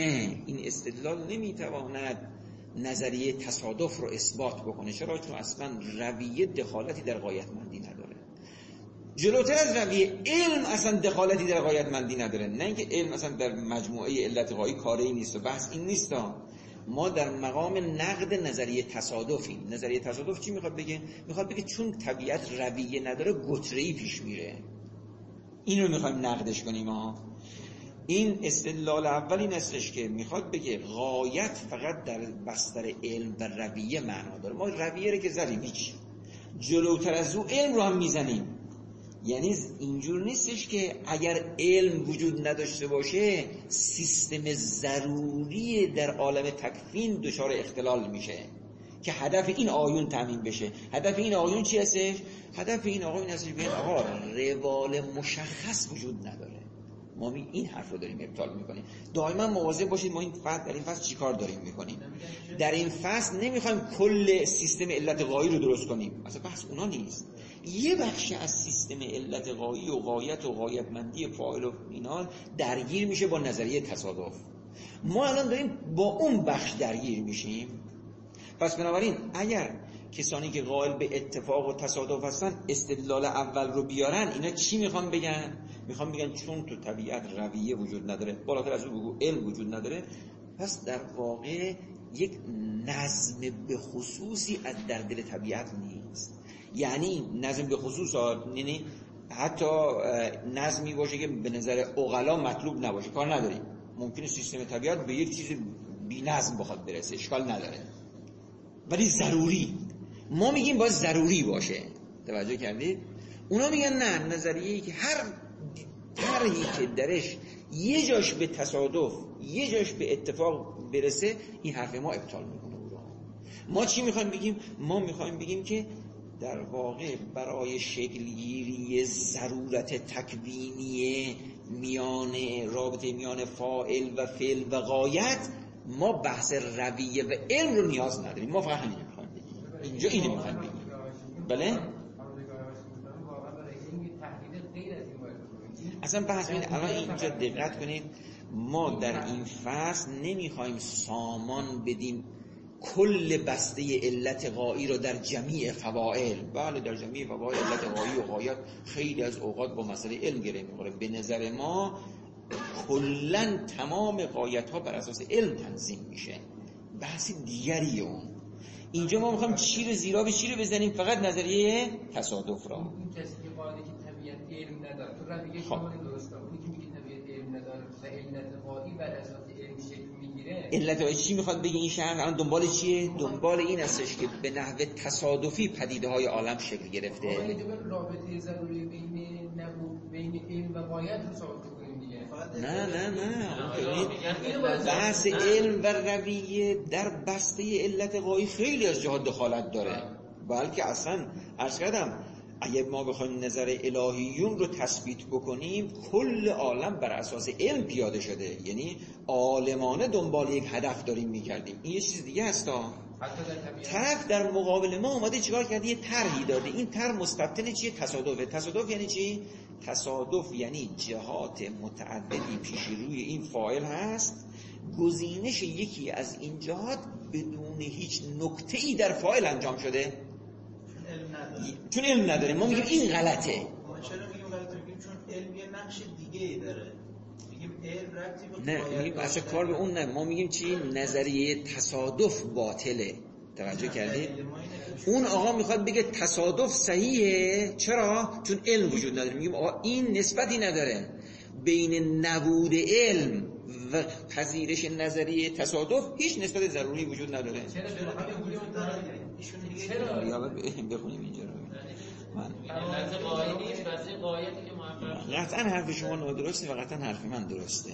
نمیتواند نظریه تصادف رو اثبات بکنه. چرا؟ چون اصلا رویه دخالتی در غایتمندی نداره. جلوتر از رویه علم اصلا دخالتی در غایتمندی نداره. نه اینکه علم اصلا در مجموعه علت غایی کاری نیست و بحث این نیست. ما در مقام نقد نظریه تصادفیم. نظریه تصادف چی میخواد بگه؟ میخواد بگه چون طبیعت رویه نداره، گتره‌ای پیش میره. این رو میخوایم نقدش کنیم. این استدلال اول این هستش که میخواد بگه غایت فقط در بستر علم و رویه معنا داره. ما رویه رو که زدیم هیچ، جلوتر از او علم رو هم میزنیم. یعنی اینجور نیستش که اگر علم وجود نداشته باشه سیستم ضروری در عالم تکوین دچار اختلال میشه که هدف این آیون تامین بشه. هدف این آیون چی هستش؟ هدف این آیون هستش بگن آقا روال مشخص وجود نداره. ما این حرف رو داریم ابطال میکنیم. دائما مواظب باشید ما در این فصل چیکار داریم میکنیم. در این فصل نمیخوایم کل سیستم علت غایی رو درست کنیم، اصلا بحث اونا نیست. یه بخش از سیستم علت غایی و غایت و غایتمندی فاعل و اینا درگیر میشه با نظریه تصادف. ما الان داریم با اون بخش درگیر میشیم. پس بنابراین اگر کسانی که قائل به اتفاق و تصادف هستن استدلال اول رو بیارن، اینا چی میخوان بگن؟ میخوان بگن چون تو طبیعت رویه وجود نداره، بالاتر از اون بگو علم وجود نداره، پس در واقع یک نظم به خصوصی از در دل طبیعت نیست. یعنی نظم به خصوص یعنی حتی نظمی باشه که به نظر عقلا مطلوب نباشه، کار نداریم. ممکنه سیستم طبیعت به یک چیز بی نظم بخواد برسه، اشکال نداره، ولی ضروری. ما میگیم باید ضروری باشه. توجه کردید؟ اونا میگن نه، نظریه‌ای که هر طرحی که درش یه جاش به تصادف یه جاش به اتفاق برسه، این حرف ما ابطال میکنه. ما چی میخوایم بگیم؟ ما میخوایم بگیم که در واقع برای شکلگیری ضرورت تکوینی رابطه میان فاعل و فعل و غایت ما بحث رویه و علم رو نیاز نداریم. ما فقط همین میخوایم بگیم. اینجا اینو میخوایم بگیم. بله؟ اصلا بحث این الان اینجا دقت کنید، ما در این فصل نمیخوایم سامان بدیم کل بسته علت غایی رو در جمیع فواعل، بله در جمیع فواعل علت غایی و غایت خیلی از اوقات با مسئله علم گره میخوره. به نظر ما کلن تمام غایت ها بر اساس علم تنظیم میشه، بحث دیگری اون. اینجا ما میخوایم چی رو زیرا به چی رو بزنیم؟ فقط نظریه تصادف را. اون کسی که قاعده که طبیعت علم نداره تو رویه شما درسته، اونی که میگه طبیعت علم نداره و علت غایی بر اساس علم شکل میگیره. علت غایی چی میخواد بگه این شهر؟ الان دنبال چیه؟ دنبال این هستش که به نحو تصادفی پدیده های عالم شکل گرفته. آقا یه جور رابطه ضروری بین علم و غایت رو ثابت کنیم دیگه. نه بحث علم و رویه در بسته علت غایی خیلی از جهات دخالت داره، بلکه اصلا عرض کردم اگه ما بخوایم نظر الهیون رو تثبیت بکنیم کل عالم بر اساس علم پیاده شده، یعنی عالمانه دنبال یک هدف داریم میکردیم. این یه چیز دیگه هستا. طرف در مقابل ما اومده چیکار کرده؟ یه طرحی داده. این طرح مستبطن چیه؟ تصادفه. تصادف یعنی چی؟ تصادف یعنی جهات متعددی پیش روی این فاعل هست، گزینش یکی از این جهات بدون هیچ نکته‌ای در فاعل انجام شده چون علم نداره. ما میگیم این غلطه. ما چرا میگیم غلطه؟ میگیم چون علم یه نقش دیگه‌ای داره. میگیم علم ربطی به نه، میگیم اصلا کار به اون نه. ما میگیم چی؟ نظریه تصادف باطله. توجه کردید؟ اون آقا میخواد بگه تصادف صحیحه. چرا؟ چون علم وجود نداره. میگیم آقا این نسبتی نداره بین نبود علم و پذیرش نظریه تصادف، هیچ نسبت ضروری وجود نداره. چرا؟ یا بخونیم اینجا رو. علت غایی نیست، بس این غایتی که محقق قطعا حرف شما نادرسته و قطعا حرف من درسته.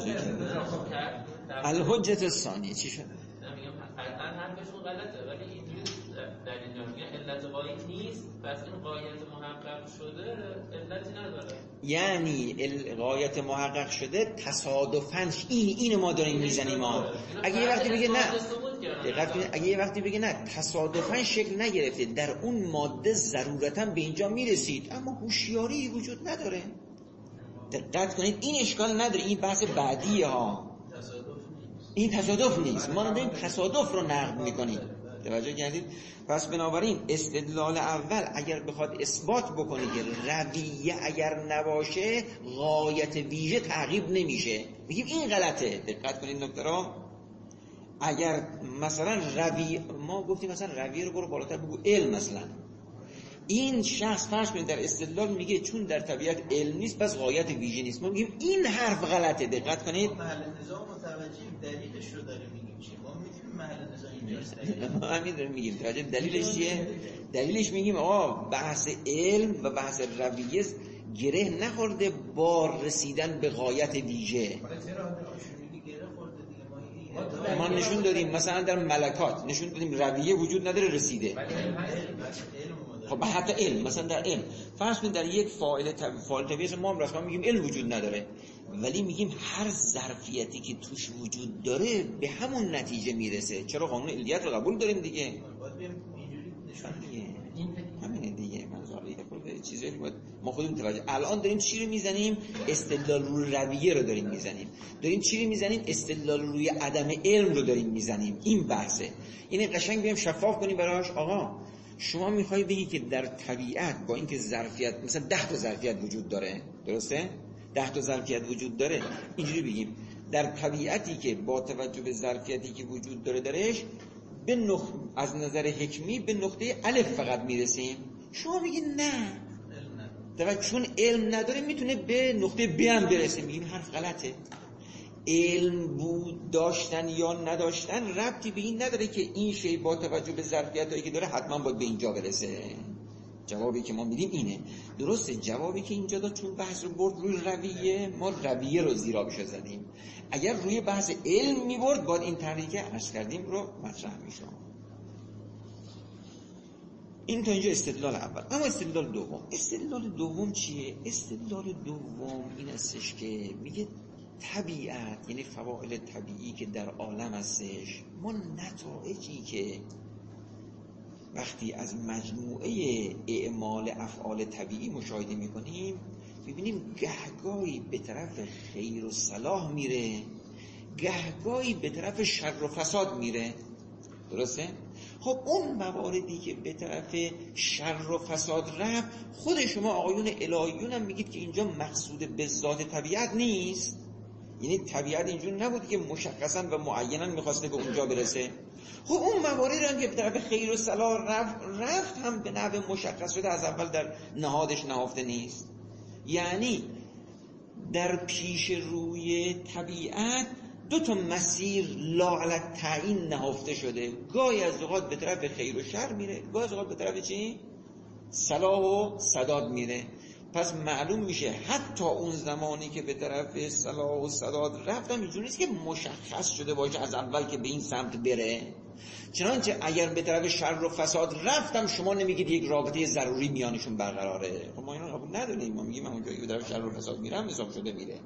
الحجت الثانیه چی شد؟ میگم قطعا حرفشون غلطه، ولی اینجوری در اینجا میگه علت غایی نیست، پس این غایت محقق شده علتی نداره. یعنی غایت محقق شده تصادفاً این ما داریم میزنیم ما. اگه یه وقتی بگه نه، اگه یه وقتی بگه نه تصادفاً شکل نگرفته، در اون ماده ضرورتاً به اینجا میرسید، اما هوشیاری وجود نداره. دقت کنید این اشکال نداره. این بحث بعدیه ها. این تصادف نیست. ما داریم تصادف رو نقد میکنیم. توجه کردید؟ پس بنابراین استدلال اول اگر بخواد اثبات بکنه که رویه اگر نباشه غایت ویژه تعقیب نمیشه، میگیم این غلطه. دقت کنید نکته رو. اگر مثلا ما گفتیم مثلا رویه رو برو بالاتر بگو علم، مثلا این شخص فرض کنید در استدلال میگه چون در طبیعت علم نیست پس غایت ویژه نیست، ما میگیم این حرف غلطه. دقت کنید محل نظام متوجه دلیلش رو داره میگیم چی؟ ما میتونیم محل نظام اینجاست. ما همین داریم میگیم. توجه دلیلش چیه؟ دلیلش میگیم آقا بحث علم و بحث رویه گره نخورده با رسیدن به غایت ویژه. ما نشون دادیم مثلا در ملکات نشون دادیم رویه وجود نداره، رسیده. خب حتی علم، مثلا در علم فرض کنید در یک فاعل طبیعی ما هم رسما میگیم علم وجود نداره، ولی میگیم هر ظرفیتی که توش وجود داره به همون نتیجه میرسه. چرا؟ قانون علیت رو قبول داریم دیگه. همینه دیگه. چیزایی ما خودمون توجه. الان داریم چی رو میزنیم؟ استدلال روی رویه رو داریم میزنیم. داریم چی رو میزنیم؟ استدلال روی عدم علم رو داریم میزنیم. این بحثه. اینه قشنگ بیام شفاف کنیم براش. آقا شما میخوای بگی که در طبیعت با اینکه ظرفیت مثلا 10 تا ظرفیت وجود داره، درسته؟ 10 تا ظرفیت وجود داره، اینجوری بگیم در طبیعتی که با توجه به ظرفیتی که وجود داره درش از نظر حکمی به نقطه الف فقط میرسیم. شما میگید نه، چون علم نداره میتونه به نقطه ب هم برسه. میگیم حرف غلطه. علم بود داشتن یا نداشتن ربطی به این نداره که این شی با توجه به ظرفیتایی که داره حتما باید به اینجا برسه. جوابی که ما میدیم اینه. درسته جوابی که اینجا داد چون بحث رو برد روی رویه، ما رویه رو زیرابش زدیم. اگر روی بحث علم میبرد باید این طرحی که عرض کردیم رو مطرح میشد. این تا اینجا استدلال اول. اما استدلال دوم چیه؟ استدلال دوم این استش که میگه طبیعت یعنی فواعل طبیعی که در عالم هستش، ما نتایجی که وقتی از مجموعه اعمال افعال طبیعی مشاهده میکنیم میبینیم گهگاهی به طرف خیر و صلاح میره، گهگاهی به طرف شر و فساد میره. درسته؟ خب اون مواردی که به طرف شر و فساد رفت، خود شما آقایون الهیون هم میگید که اینجا مقصود به ذات طبیعت نیست. یعنی طبیعت اینجور نبود که مشخصا و معینا میخواسته به اونجا برسه. خب اون مواردی هم که به طرف خیر و صلاح رفت هم به نحو مشخص شده از اول در نهادش نهفته نیست. یعنی در پیش روی طبیعت دو تا مسیر لا علی التعیین نهفته شده، گاهی از اوقات به طرف خیر و شر میره، گاهی از اوقات به طرف چی؟ صلاح و سداد میره. پس معلوم میشه حتی اون زمانی که به طرف صلاح و سداد رفتم اینجوری نیست که مشخص شده باشه از اول که به این سمت بره. چنانچه اگر به طرف شر و فساد رفتم شما نمیگید یک رابطه ضروری میانشون برقراره. خب ما اینو قبول نداریم، ما میگیم اون جایی که به طرف شر و فساد میرم حساب شده میره.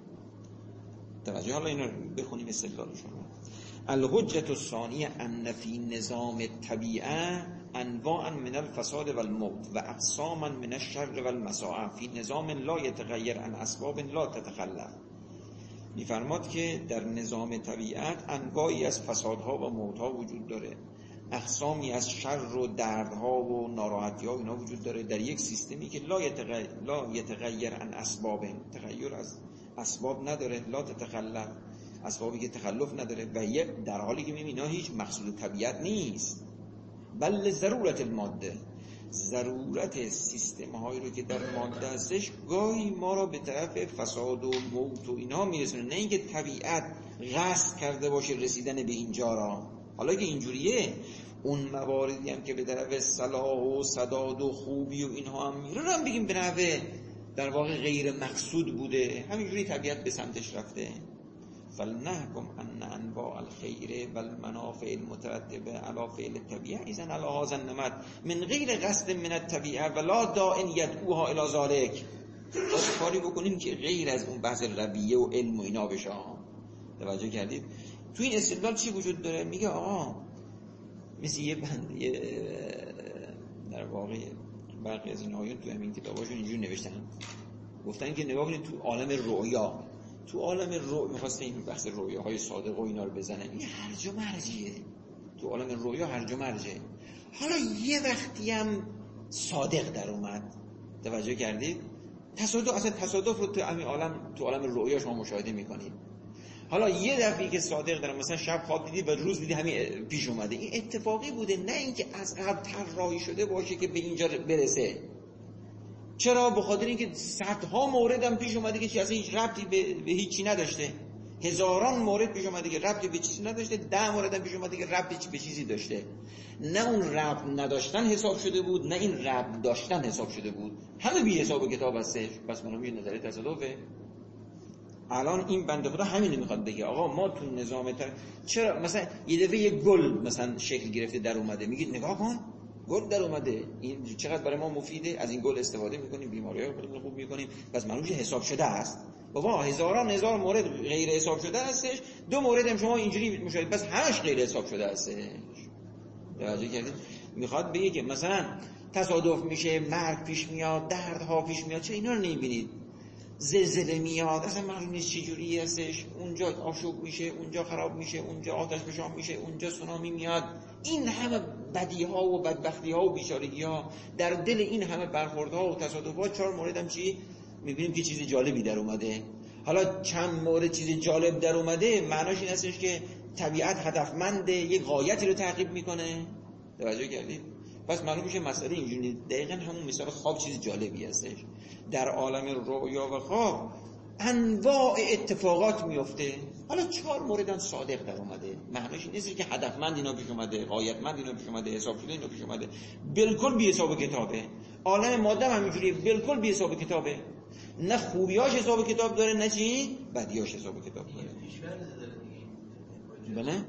توجه، حالا اینو بخونیم استدلالشون رو. الحجة الثانیه ان فی نظام الطبیعه انواعا من الفساد والموت و اقساما من الشر والمساعة فی نظام لا یتغیر عن اسباب لا تتخلف. میفرماد که در نظام طبیعت انواعی از فسادها و موتها وجود داره، اقسامی از شر و دردها و ناراحتی‌ها اینا وجود داره در یک سیستمی که لا یتغیر عن اسباب، تغییر از اسباب نداره، لا تتخلف، اسبابی که تخلف نداره، و در حالی که اینا هیچ مقصود طبیعت نیست، بل ضرورت الماده، ضرورت سیستم هایی رو که در ماده هستش گاهی ما را به طرف فساد و موت و اینها میرسونه، نه اینکه طبیعت قصد کرده باشه رسیدن به اینجا را. حالا که اینجوریه اون مواردی هم که به طرف صلاح و سداد و خوبی و اینها هم میره هم بگیم به نحوه در واقع غیر مقصود بوده، همینجوری طبیعت به سمتش رفته. فلنحکم ان انواع الخیر والمنافع المترتبه علی فعل الطبیعه اذن علی هذا النمط من غیر قصد من الطبیعه ولا داع یدعوها الی ذلک. باید کاری بکنیم که غیر از اون بحث رویه و علم و اینا بشه. توجه کردید؟ تو این استدلال چی وجود داره؟ میگه آقا مثل یه در واقع برخی از این آیون تو همین کتاباشون اینجوری نوشتن، گفتن که نگاه کنید تو عالم رؤیا، تو عالم رؤیا می‌خواسته این بحث رؤیاهای صادق و اینا رو بزنن، این هرج و مرجیه، تو عالم رؤیا هرج و مرجه. حالا یه وقتی هم صادق در اومد، توجه کردید؟ تصادف رو تو همین عالم، تو عالم رؤیا شما مشاهده می‌کنید. حالا یه دفعی که صادق در مثلا شب خواب دیدی و روز دیدی همین پیش اومده، این اتفاقی بوده، نه اینکه از قبل طراحی شده باشه که به اینجا برسه. چرا؟ به خاطر اینکه صدها مورد هم پیش اومده که اصلا هیچ ربطی به هیچی نداشته، هزاران مورد پیش اومده که ربطی به چیزی نداشته، 10 مورد هم پیش اومده که ربطی به چیزی داشته. نه اون ربط نداشتن حساب شده بود، نه این ربط داشتن حساب شده بود، همه بی حساب کتاب هستش. پس منم یه نظریه تصادفه. الان این بنده خدا همین میخواد بگه آقا ما تو نظام چرا مثلا یه دفعه یه گل مثلا شکل گرفته در اومده، میگید نگاه کن گل در اومده، این چقدر برای ما مفیده، از این گل استفاده میکنیم، بیماری‌های خودمون خوب میکنیم، پس معلومه حساب شده است. بابا هزار مورد غیر حساب شده هستش، 2 مورد هم شما اینجوری مشاهده، پس همش غیر حساب شده هستش. توجه کردید؟ میخواد بگه که مثلا تصادف میشه، مرگ پیش میاد، دردها پیش میاد، چه اینا رو نمیبینید؟ زلزله میاد، اصلا معلوم نیست چه جوری هستش، اونجا آشوب میشه، اونجا خراب میشه، اونجا آتش فشان میشه، اونجا سونامی میاد. این همه بدیها و بدبختیها و بیچارگیها در دل این همه برخوردها و تصادفات، 4 مورد هم چی میبینیم که چیز جالبی در اومده. حالا چند مورد چیز جالب در اومده معناش این هستش که طبیعت هدفمنده، یک غایتی رو تعقیب میکنه. توجه کردید؟ پس معلوم میشه مسئله اینجوری دقیقاً همون مثال خواب چیز جالبی هستش. در عالم رؤیا و خواب انواع اتفاقات میفته. حالا 4 مورد هم صادق در اومده، معنیش این نیست که هدفمند اینا پیش اومده، غایتمند اینا پیش اومده، حساب شده اینا پیش اومده، بالکل بی حساب کتابه. عالم ماده هم همینجوریه، بالکل بی حساب کتابه، نه خوبیاش حساب کتاب داره نه چی بدیاش حساب کتاب داره. بله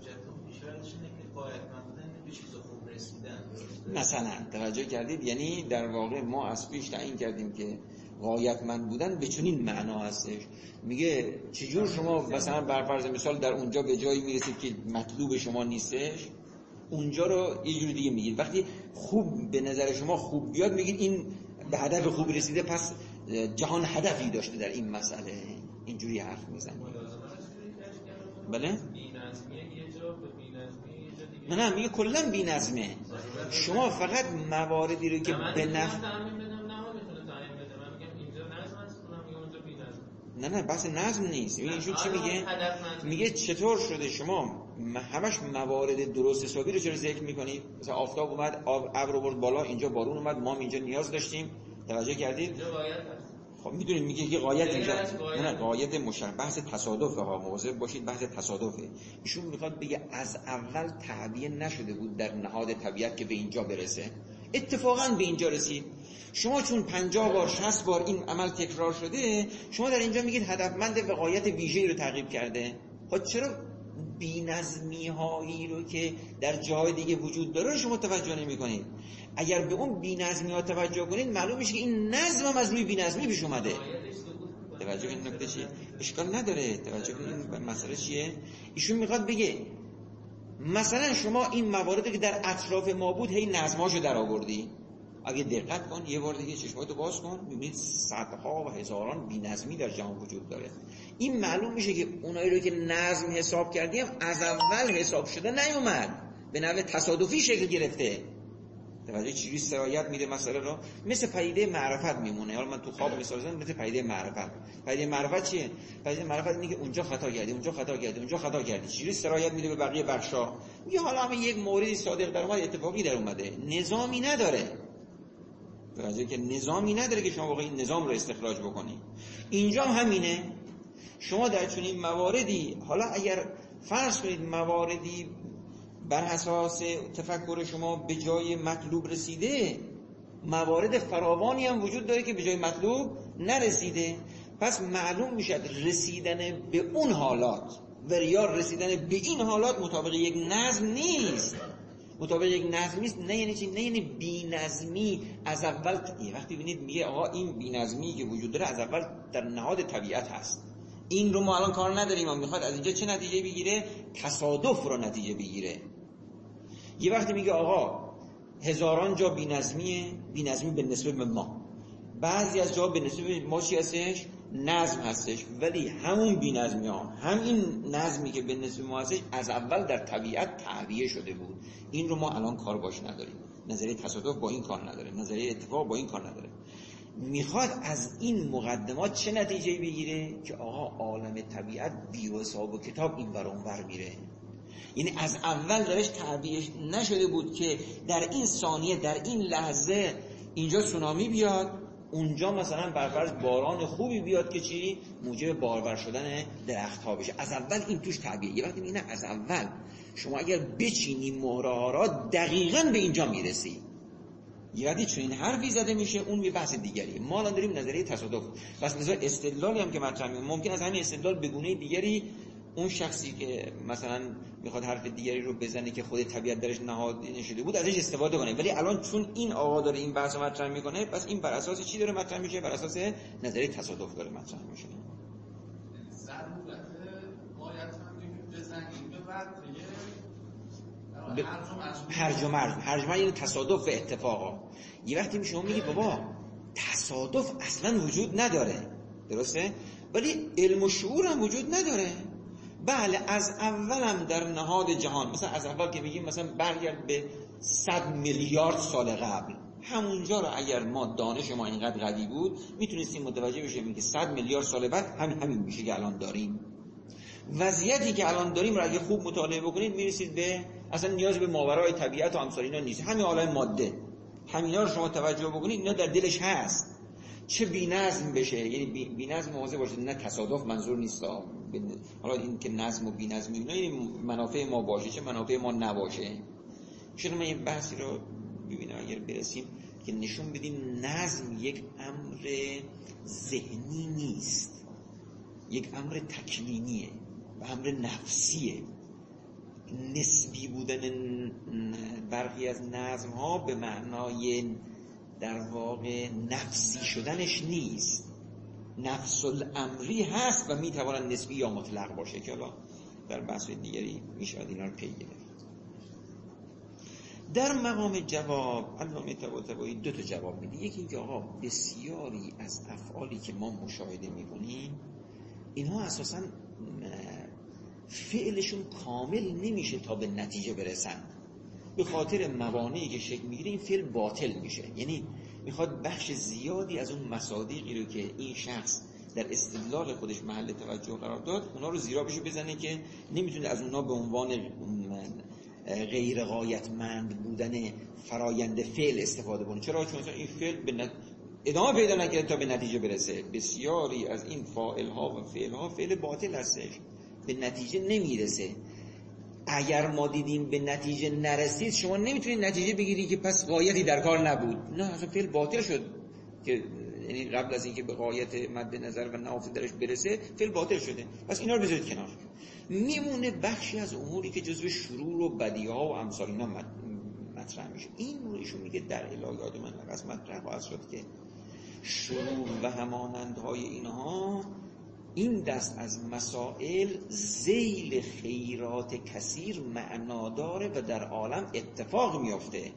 مثلا توجه کردید؟ یعنی در واقع ما از پیش تعیین کردیم که غایتمند بودن به چنین معنا هستش. میگه چجور شما مثلا بر فرض مثال در اونجا به جایی میرسید که مطلوب شما نیستش، اونجا رو یه جور دیگه میگید. وقتی خوب به نظر شما خوب بیاد میگید این به هدف خوب رسیده، پس جهان هدفی داشته در این مسئله. اینجوری حرف میزنید. بله؟ بی‌نظمی یه جا به بی‌نظمی یه جا دیگه نه میگه کلا بی‌نظمه. شما فقط مواردی رو که به نفع نه بحث نظم نیست. ایشون چی میگه؟ میگه چطور شده شما همش موارد درست حسابی رو چرا ذکر میکنید؟ مثلا آفتاب اومد، ابر آورد بالا، اینجا بارون اومد، ما اینجا نیاز داشتیم. توجه کردید؟ خب میدونید میگه که غایت اینجا نه غایت مشرع، بحث تصادفه ها، مواظب باشید بحث تصادفه. ایشون میخواد بگه از اول تعبیه نشده بود در نهاد طبیعت که به اینجا برسه، اتفاقا به اینجا رسید. شما چون 50 بار 60 بار این عمل تکرار شده، شما در اینجا میگید هدفمند وقایت ویژه‌ای رو تعقیب کرده. خب چرا بی‌نظمی هایی رو که در جای دیگه وجود داره شما توجه نمی‌کنید؟ اگر به اون بی‌نظمی ها توجه کنید معلوم میشه که این نظم هم از روی بی‌نظمی پیش اومده. توجه کنید نکته چیه؟ اشکال نداره. توجه کنید مسئله چیه؟ ایشون میخواد بگه مثلا شما این مواردی که در اطراف ما بود هی نظماشو در آوردی. اگه دقت کن یه بار دیگه چشماتو باز کن، میبینید صدها و هزاران بی‌نظمی در جهان وجود داره. این معلوم میشه که اونایی رو که نظم حساب کردیم از اول حساب شده نیومد، به نحو تصادفی شکل گرفته. توجه چجوری سرایت میده مسئله رو؟ مثل پدیده معرفت میمونه. حالا من تو خواب مثال زدم مثل پدیده معرفت. پدیده معرفت چیه؟ پدیده معرفت اینه که اونجا خطا کردی، اونجا خطا کردی، اونجا خطا کردی. چجوری سرایت میده به بقیه بخشا؟ میگه حالا همین یک موردی صادق در اومد، اتفاقی در اومده، نظامی نداره. توجه که نظامی نداره که شما واقعا این نظام رو استخراج بکنی. اینجا همینه. شما در چنین مواردی، حالا اگر فرض کنید مواردی بر اساس تفکر شما به جای مطلوب رسیده، موارد فراوانی هم وجود داره که به جای مطلوب نرسیده، پس معلوم میشه رسیدن به اون حالات و یا رسیدن به این حالات مطابق یک نظم نیست. مطابق یک نظم نیست. نه یعنی چی؟ نه یعنی بی‌نظمی از اول. وقتی ببینید میگه آقا این بی‌نظمی که وجود داره از اول در نهاد طبیعت هست، این رو ما الان کار نداریم. ما میخواد از اینجا چه نتیجه بگیره؟ تصادف رو نتیجه بگیره. یه وقتی میگه آقا هزاران جا بی‌نظمیه، بی‌نظمی به نسبت به ما، بعضی از جا به نسبت به ما چی هستش؟ نظم هستش. ولی همون بی‌نظمی ها، هم این نظمی که به نسبت ما هستش از اول در طبیعت تعبیه شده بود. این رو ما الان کار باش نداریم. نظریه تصادف با این کار نداره، نظریه اتفاق با این کار نداره. میخواد از این مقدمات چه نتیجه بگیره؟ که آقا عالم طبیعت بی حساب و کتاب این ور اون ور میره. یعنی از اول درش تعبیه نشده بود که در این ثانیه، در این لحظه اینجا سونامی بیاد، اونجا مثلا برفرض باران خوبی بیاد که چی؟ موجب بارور شدن درخت ها بشه. از اول این توش تعبیه. یه وقتی میگه از اول شما اگر بچینی مهره را دقیقاً به اینجا میرسی. یه وقتی چون این حرفی زده میشه اون یه بحث دیگری. ما الان داریم نظریه تصادف. پس لذا استدلالی هم که مطرح میشه ممکن از همین استدلال به گونه دیگری اون شخصی که مثلا میخواد حرف دیگری رو بزنه که خود طبیعت درش نهادینه شده بود ازش استفاده کنه. ولی الان چون این آقا داره این بحث رو مطرح میکنه، پس این بر اساس چی داره مطرح میشه؟ بر اساس نظریه تصادف داره مطرح میشه. ضرورت باید هم بزنیم به بعد هرج و مرج یعنی تصادف و اتفاقا. یه وقتی شما میگی بابا تصادف اصلا وجود نداره، درسته؟ ولی علم و شعور هم وجود نداره. بله از اولم در نهاد جهان، مثلا از اول که میگیم مثلا برگرد به 100 میلیارد سال قبل، همونجا رو اگر ما دانش ما اینقدر قوی بود میتونستیم متوجه بشیم که 100 میلیارد سال بعد همین میشه که الان داریم. وضعیتی که الان داریم رو اگه خوب مطالعه بکنید میرسید به اصلا نیاز به ماورای طبیعت و امثال اینا نیست. همین عالم ماده، همینا رو شما توجه بکنید اینا در دلش هست. چه بی‌نظم بشه، یعنی بی‌نظم مواظب باشید، نه تصادف منظور نیست. حالا این که نظم و بی‌نظم اینا یعنی منافع ما باشه چه منافع ما نباشه. چون من این بحثی رو ببینم اگر برسیم که نشون بدیم نظم یک امر ذهنی نیست، یک امر تکوینیه و امر نفسیه. نسبی بودن برخی از نظم ها به معنای در واقع نفسی شدنش نیست. نفس الامری هست و میتواند نسبی یا مطلق باشه که حالا در بحث دیگری میشه اینا رو پی گرفت. در مقام جواب علامه طباطبایی 2 تا جواب میده. یکی اینکه آقا بسیاری از افعالی که ما مشاهده میکنیم اینها اساساً فعلشون کامل نمیشه تا به نتیجه برسن. به خاطر موانعی که شکل میگیره این فعل باطل میشه. یعنی میخواد بخش زیادی از اون مصادیقی رو که این شخص در استدلال خودش محل توجه قرار داد اونا رو زیرا بشه بزنه که نمیتونه از اونا به عنوان غیر غایتمند بودن فرایند فعل استفاده کنه. چرا؟ چون این فعل ادامه پیدا نکرده تا به نتیجه برسه. بسیاری از این فاعل‌ها و فعل‌ها فعل باطل هستش، به نتیجه نمیرسه. اگر ما دیدیم به نتیجه نرسید شما نمیتونید نتیجه بگیری که پس غایتی در کار نبود. نه، اصلا فعل باطل شد که یعنی قبل از اینکه به غایت مد نظر و نهفته درش برسه فعل باطل شده. پس اینا رو بذارید کنار. میمونه بخشی از اموری که جزو شرور و بدیها و امثال اینا مطرح میشه. این رو ایشون میگه در الهیات من لغز مطرح خواهد شد که شرور و همانندهای اینها این دست از مسائل ذیل خیرات کثیر معنا داره و در عالم اتفاق میفته.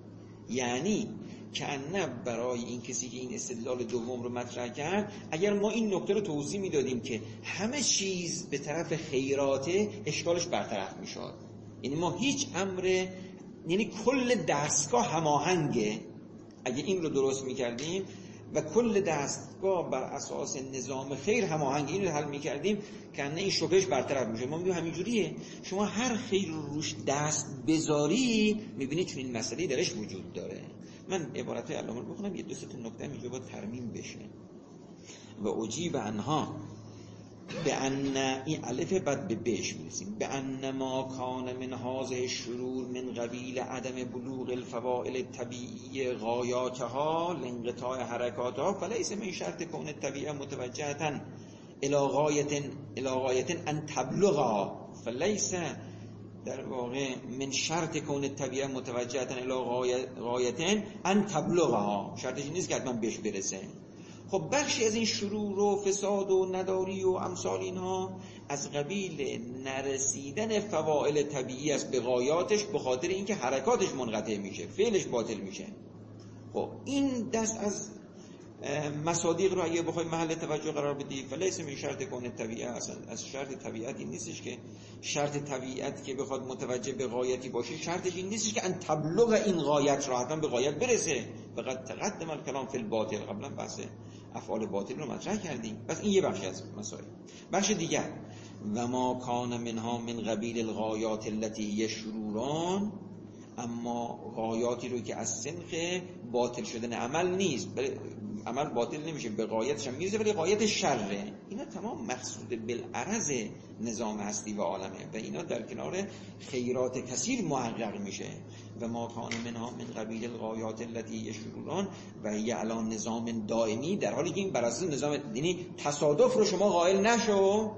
یعنی کنه برای این کسی که این استدلال دوم رو مطرح کرد، اگر ما این نکته رو توضیح میدادیم که همه چیز به طرف خیراته، اشکالش برطرف میشد. یعنی ما هیچ امر، یعنی کل دستگاه هماهنگه. اگه این رو درست میکردیم و کل دستگاه بر اساس نظام خیر هماهنگ این رو حل میکردیم که نه این شبهش برطرف میشه. ما میگیم همینجوریه، شما هر خیر رو روش دست بذاری میبینی چون این مسئله درش وجود داره. من عبارت علامه رو بخونم، یه دو سه تا نکته اینجا باید ترمیم بشه. و اجیب عنها به ان، این الف بعد به بهش میرسیم، به ان ما کان من هذه شرور من قبیل عدم بلوغ الفوائل الطبیعی غایاتها لانقطاع حرکاتها فلیس من شرط کون الطبیعه متوجهة الی غایة ان تبلغها، فلیس در واقع من شرط کون الطبیعه متوجهة الی غایة ان تبلغها، شرطش نیست که حتما بهش برسه. خب بخشی از این شرور و فساد و نداری و امثال اینها از قبیل نرسیدن فواعل طبیعی است به غایاتش، به خاطر اینکه حرکاتش منقطع میشه، فعلش باطل میشه. خب این دست از مصادیق رو اگه بخوای محل توجه قرار بدی، فلیس من شرط کون طبیعه، اصلا از شرط طبیعت این نیستش که شرط طبیعت که بخواد متوجه به غایتی باشه، شرطش این نیستش که ان تبلغ این غایت را حتما به غایت برسه. فقط تقدم الکلام فی الباطل، قبلا بحث افعال باطل رو مطرح کردیم. پس این یه بخش از مسائل. بخش دیگر و ما کان منها من قبیل الغایات التي یشروران، اما غایاتی رو که از سنخ باطل شدن عمل نیست، عمل باطل نمیشه، به غایتش هم میرسه ولی غایت شره، اینا تمام مقصود بالعرض نظام هستی و عالمه و اینا در کنار خیرات کثیر محقق میشه. و ما کان منها من قبیل الغایات التي یشروران و هی علی نظام دائمی، در حالی که این بر اساس نظام، یعنی تصادف رو شما قائل نشو،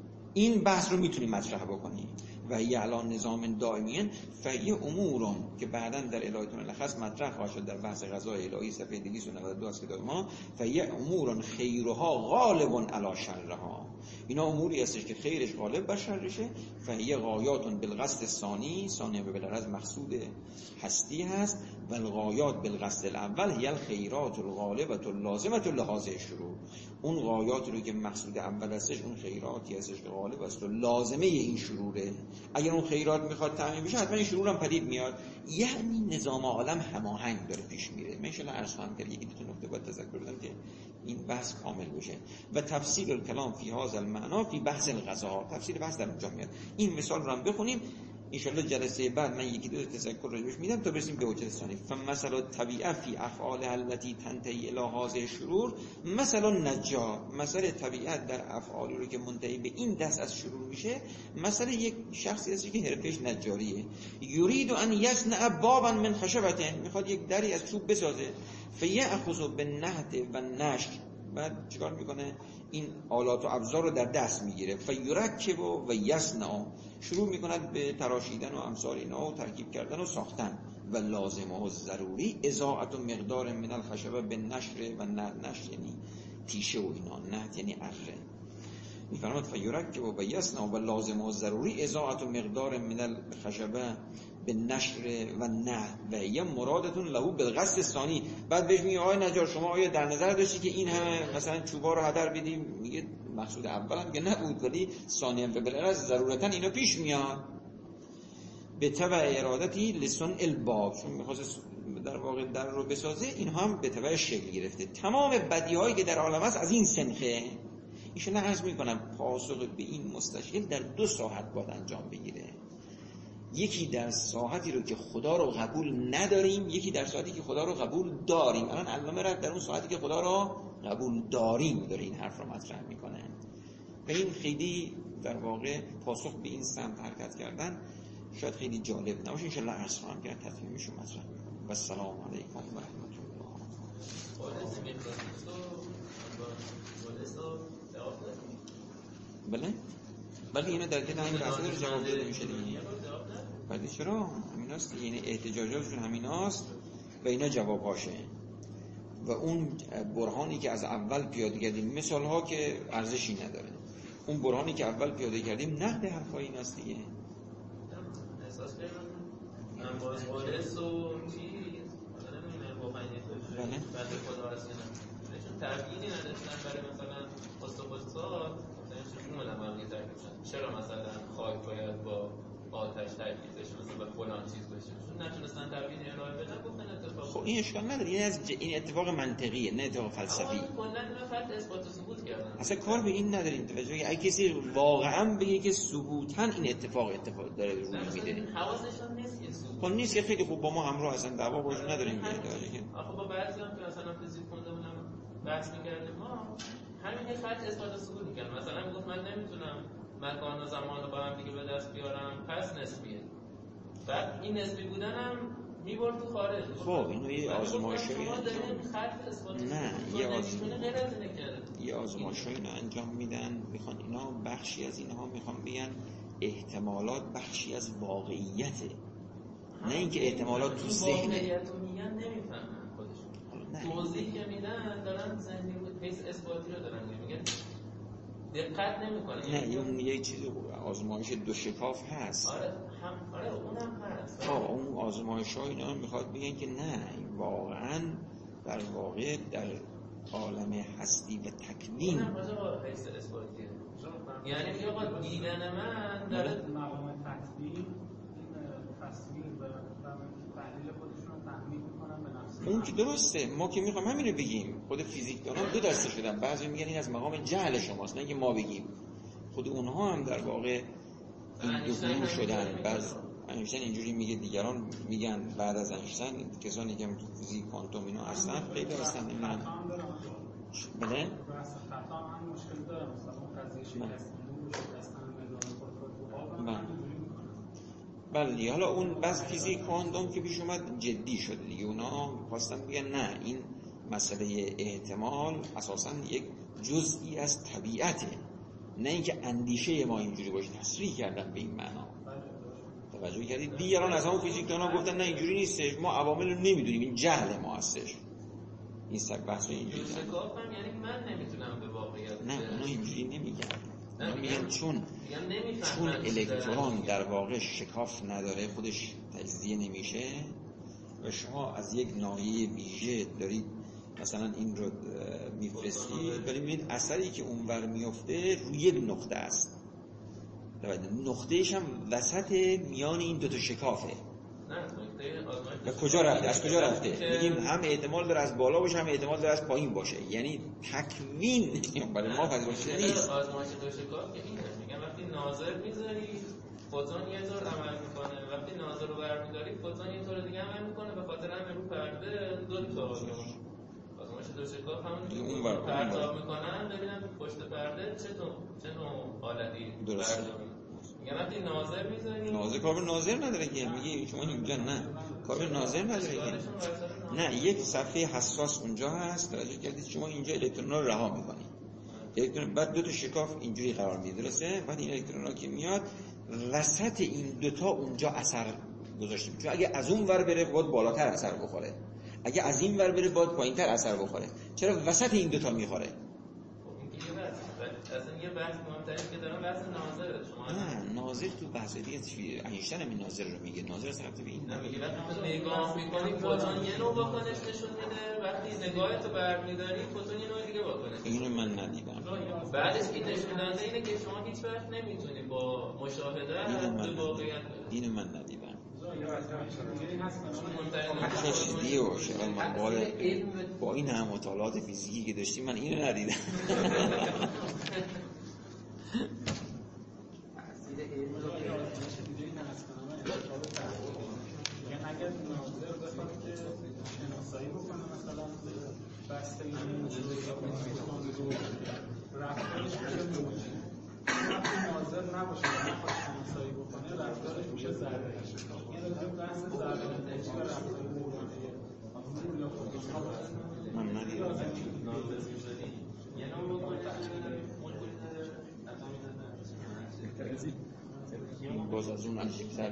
این بحث رو میتونی مطرح بکنی. و هی علی نظام دائمی فهی امورون که بعداً در الهیات ملخص مطرح خواهد شد در بحث قضای الهی صفحه 292 از کتاب ما. فهی امورون خیرها غالب علی شرها، اینا اموری هستش که خیرش غالب بر شرشه. فهی غایاتون بالقصد ثانی به بالغرض مقصود هستی هست و الغایات بالقصد الاول هی الخیرات الغالبة اللازمة لهذه الشرور، اون غایات رو که مقصود اول هستش اون خیراتی هستش که غالب است و لازمه این شروره. اگر اون خیرات میخواد تامین بشه حتما این شرور هم پدید میاد. یعنی نظام عالم هماهنگ داره پیش میره. من ان شاء الله عرض خواهم کرد، یکی دو تا نکته باید تذکر بدم که این بحث کامل بشه. و تفصیل الکلام فی هذا المعنی فی بحث القضاء، تفصیل بحث در اونجا میاد. این مثال رو هم بخونیم ان شاء الله جلسه بعد من یکی دو تذکر راجعش میدم تا برسیم به حجت ثانی. فمثلا طبیعه فی افعال التي تنتهی الی هذه الشرور، مثلا نجار، مثلا طبیعت در افعالی رو که منتهی به این دست از شرور میشه، مثلا یک شخصی هستی که حرفش نجاریه، یرید ان یصنع بابا من خشبه، میخواد یک دری از چوب بسازه، فیأخذ بالنحت و نشر، بعد چیکار میکنه؟ این آلات و ابزار رو در دست میگیره، فیرکب و یصنع، شروع میکند به تراشیدن و امثال اینا و ترکیب کردن و ساختن. و لازمه و ضروری اضاعت و مقدار من الخشبه به نشر و نشر یعنی تیشه و اینا، نحت یعنی اره. میفرماد فیرکب و یصنع و لازمه و ضروری اضاعت و مقدار من الخشبه به نشر و نه و یه مرادتون لهو بالقصد ثانی. بعد بهش میگه آقای نجار شما آیا در نظر داشتی که این همه مثلا چوبا رو هدر بدیم؟ میگه مقصود اول هم که نبود ولی ثانی هم به بالعرض ضرورتا اینا پیش میاد. به تبع ارادتی لسان الباب، چون میخواست در واقع در رو بسازه، اینها هم به تبع شکل گرفته. تمام بدیهایی که در عالم است از این سنخه. ایشون عرض میکنم پاسخ به این مستشکل در 2 ساحت باید انجام بگیره. یکی در ساحتی رو که خدا رو قبول نداریم، یکی در ساحتی که خدا رو قبول داریم. الان علامه رفت در اون ساحتی که خدا رو قبول داریم داره این حرف رو مطرح میکنه. و این خیلی در واقع پاسخ به این سمت حرکت کردن شاید خیلی جالب نباشه. انشالله عرض خواهم کرد تطمیمشو مطرح میکنم. و السلام علیکم و رحمت الله. بله اینو در که همین بحثه داره جواب داده میشه دیگه. بله چرا؟ همین هست دیگه، یعنی احتجاجاتشون همین هست و اینا جواب هاشه. و اون برهانی که از اول پیاده کردیم، مثال ها که ارزشی نداره، اون برهانی که اول پیاده کردیم نقد حرفای این هست دیگه. احساس کردم من باز وارث و چیز مثلا نمیدونم واقعا یه بنده خدا هستن چون تبیینی نداشتن برای مثلا استقلال مثلا چون علما میگن چرا مثلا خاک باید با آتش ترکیب بشه مثلا به فلان چیز بشه، چون نتونستن تبیین ارائه بدن گفتن اتفاق. خب این اشکال نداره، این از این اتفاق منطقیه نه اتفاق فلسفی. کلا اینا فقط اثبات و ثبوت کردن، اصلا کار به این نداریم. توجه اگه کسی واقعا بگه که ثبوتاً این اتفاق داره روی میده، حواسشون نیست این ثبوت. خب نیست که خیلی خوب با ما همراه هستن، دعوا باش نداریم دیگه. آخه با بعضی هم که مثلا فیزیک خونده بودم بحث می‌کردیم ما همین فقط اثبات و ثبوت می‌کردن. مثلا میگفت من نمیتونم مکان و زمان رو با هم دیگه به دست بیارم، پس نسبیه. بعد این نسبی بودن هم میبرد تو خارج. خب اینو یه آزمایشایی یه آزمایشایی انجام میدن، میخوان اینا بخشی از اینها میخوان بگن احتمالات بخشی از واقعیته، نه اینکه احتمالات تو ذهنه. واقعیت رو میگن نمیفهمن خودشون، توضیح که میدن دارن ذهنی و حیث اثباتی رو دارن میگن، دقت نمیکنه. نه اون یه چیز آزمایش 2 شکاف هست. آره اونم هست. اون آزمایش‌ها اینا میخواد بگن که نه واقعا در واقع در عالم هستی و تکوین اونم با حیث اثباتیه. یعنی میگه آقا دیدن من داره مقام تکوین این تصویر و تحلیل خودشون رو تحمیل میکنن به نفس اون که درسته. ما که میخوام همین رو بگیم. خود فیزیکدانان 2 دسته شدن، بعضی میگن این از مقام جهل شماست، نه که ما بگیم. خود اونها هم در واقع این 2 گروه شدن. بعض اینشتین اینجوری میگه، دیگران میگن بعد از اینشتین کسانی که تو فیزیک کوانتوم اینا هستن خیلی هستن نمیدونم. بله بحث خطا هم مشکل داره، مثلا قضیه شکستن مدار بله. حالا اون بس فیزیک کوانتوم که پیش اومد جدی شده دیگه، اونا خواستن بگن نه این مسئله احتمال اساساً یک جزئی از طبیعته، نه اینکه اندیشه ما اینجوری باشه. تصریح کردن به این معنا. توجه کردید؟ دیگران از همون فیزیکدانا گفتن نه اینجوری نیستش، ما عوامل رو نمیدونیم، این جهل ما هستش. این سگ بحث اینجوری شکافم یعنی من نمیتونم به واقعیت. نه اونا اینجوری نمیگن. اونا میگن چون الکترون در واقع شکاف نداره، خودش تجزیه نمیشه و شما از یک ناحیه ویژه دارید مثلا این رو میفرستید، ولی میبینید اثری که اونور میفته روی یک نقطه است. نقطهش هم وسط میان این 2 شکافه. و کجا رفته؟ از کجا رفته؟ میگیم هم احتمال داره از بالا باشه، هم احتمال داره از پایین باشه. یعنی تکوین برای ما پذیرفته نیست. آزمایش 2 شکاف که اینه، میگم وقتی ناظر میذاری فوتون یه طور عمل میکنه، وقتی ناظر رو برمی‌داری فوتون یه طور دیگه عمل میکنه، به خاطر همین رو پرده 2 تا آزمایش 2 شکاف همون پرتاب میکنن ببینن پشت پرده چه نوع حالتی درسته. میگم وقتی ناظر میذاری، ناظر کار به ناظر نداره که میگه شما اینجا نه کار به ناظر نداره که نه، یک صفحه حساس اونجا هست. توجه کردید شما اینجا الکترون‌ها رو رها می‌کنید، الکترون بعد 2 شکاف اینجوری قرار میده، درسته؟ بعد این الکترون‌ها که میاد وسط این 2 اونجا اثر گذاشته، چون اگه از اون ور بره باید بالاتر اثر بخوره، اگه از این ور بره باید پایینتر اثر بخوره. چرا وسط این 2 میخوره؟ اصلا یه بحث مهمترین که دارم بحث ناظره. شما نه ناظر تو بحث دیگه چیه؟ اینشتین هم این ناظر رو میگه، ناظر اصلا رفته به این نمیگه. وقتی نگاه میکنی فوتون یه نوع واکنش نشون میده، وقتی نگاهتو برمی‌داری فوتون یه نوع دیگه واکنش. اینو من ندیدم. بعدش که نشون داده اینه که شما هیچ وقت نمیتونی با مشاهده به واقعیت. اینو من ندیدم. هر چیزی باشه. من با این هم مطالعات فیزیکی که داشتیم من اینو ندیدم. اگر ناظر بخواد که شناسایی بکنه مثلا بسته این موضوع رو رفتارش میشه موجی، وقتی ناظر نباشه و نخواد شناسایی بکنه رفتارش میشه ذره. این راجع به بحث ذره نتیجه و رفتار موجودیه نور یا فوتون ها بحث من ندیدم. ناظر می‌زنی یه نوع مولکولی نداره، اتمی نداره. این باز از اون عجیب‌تر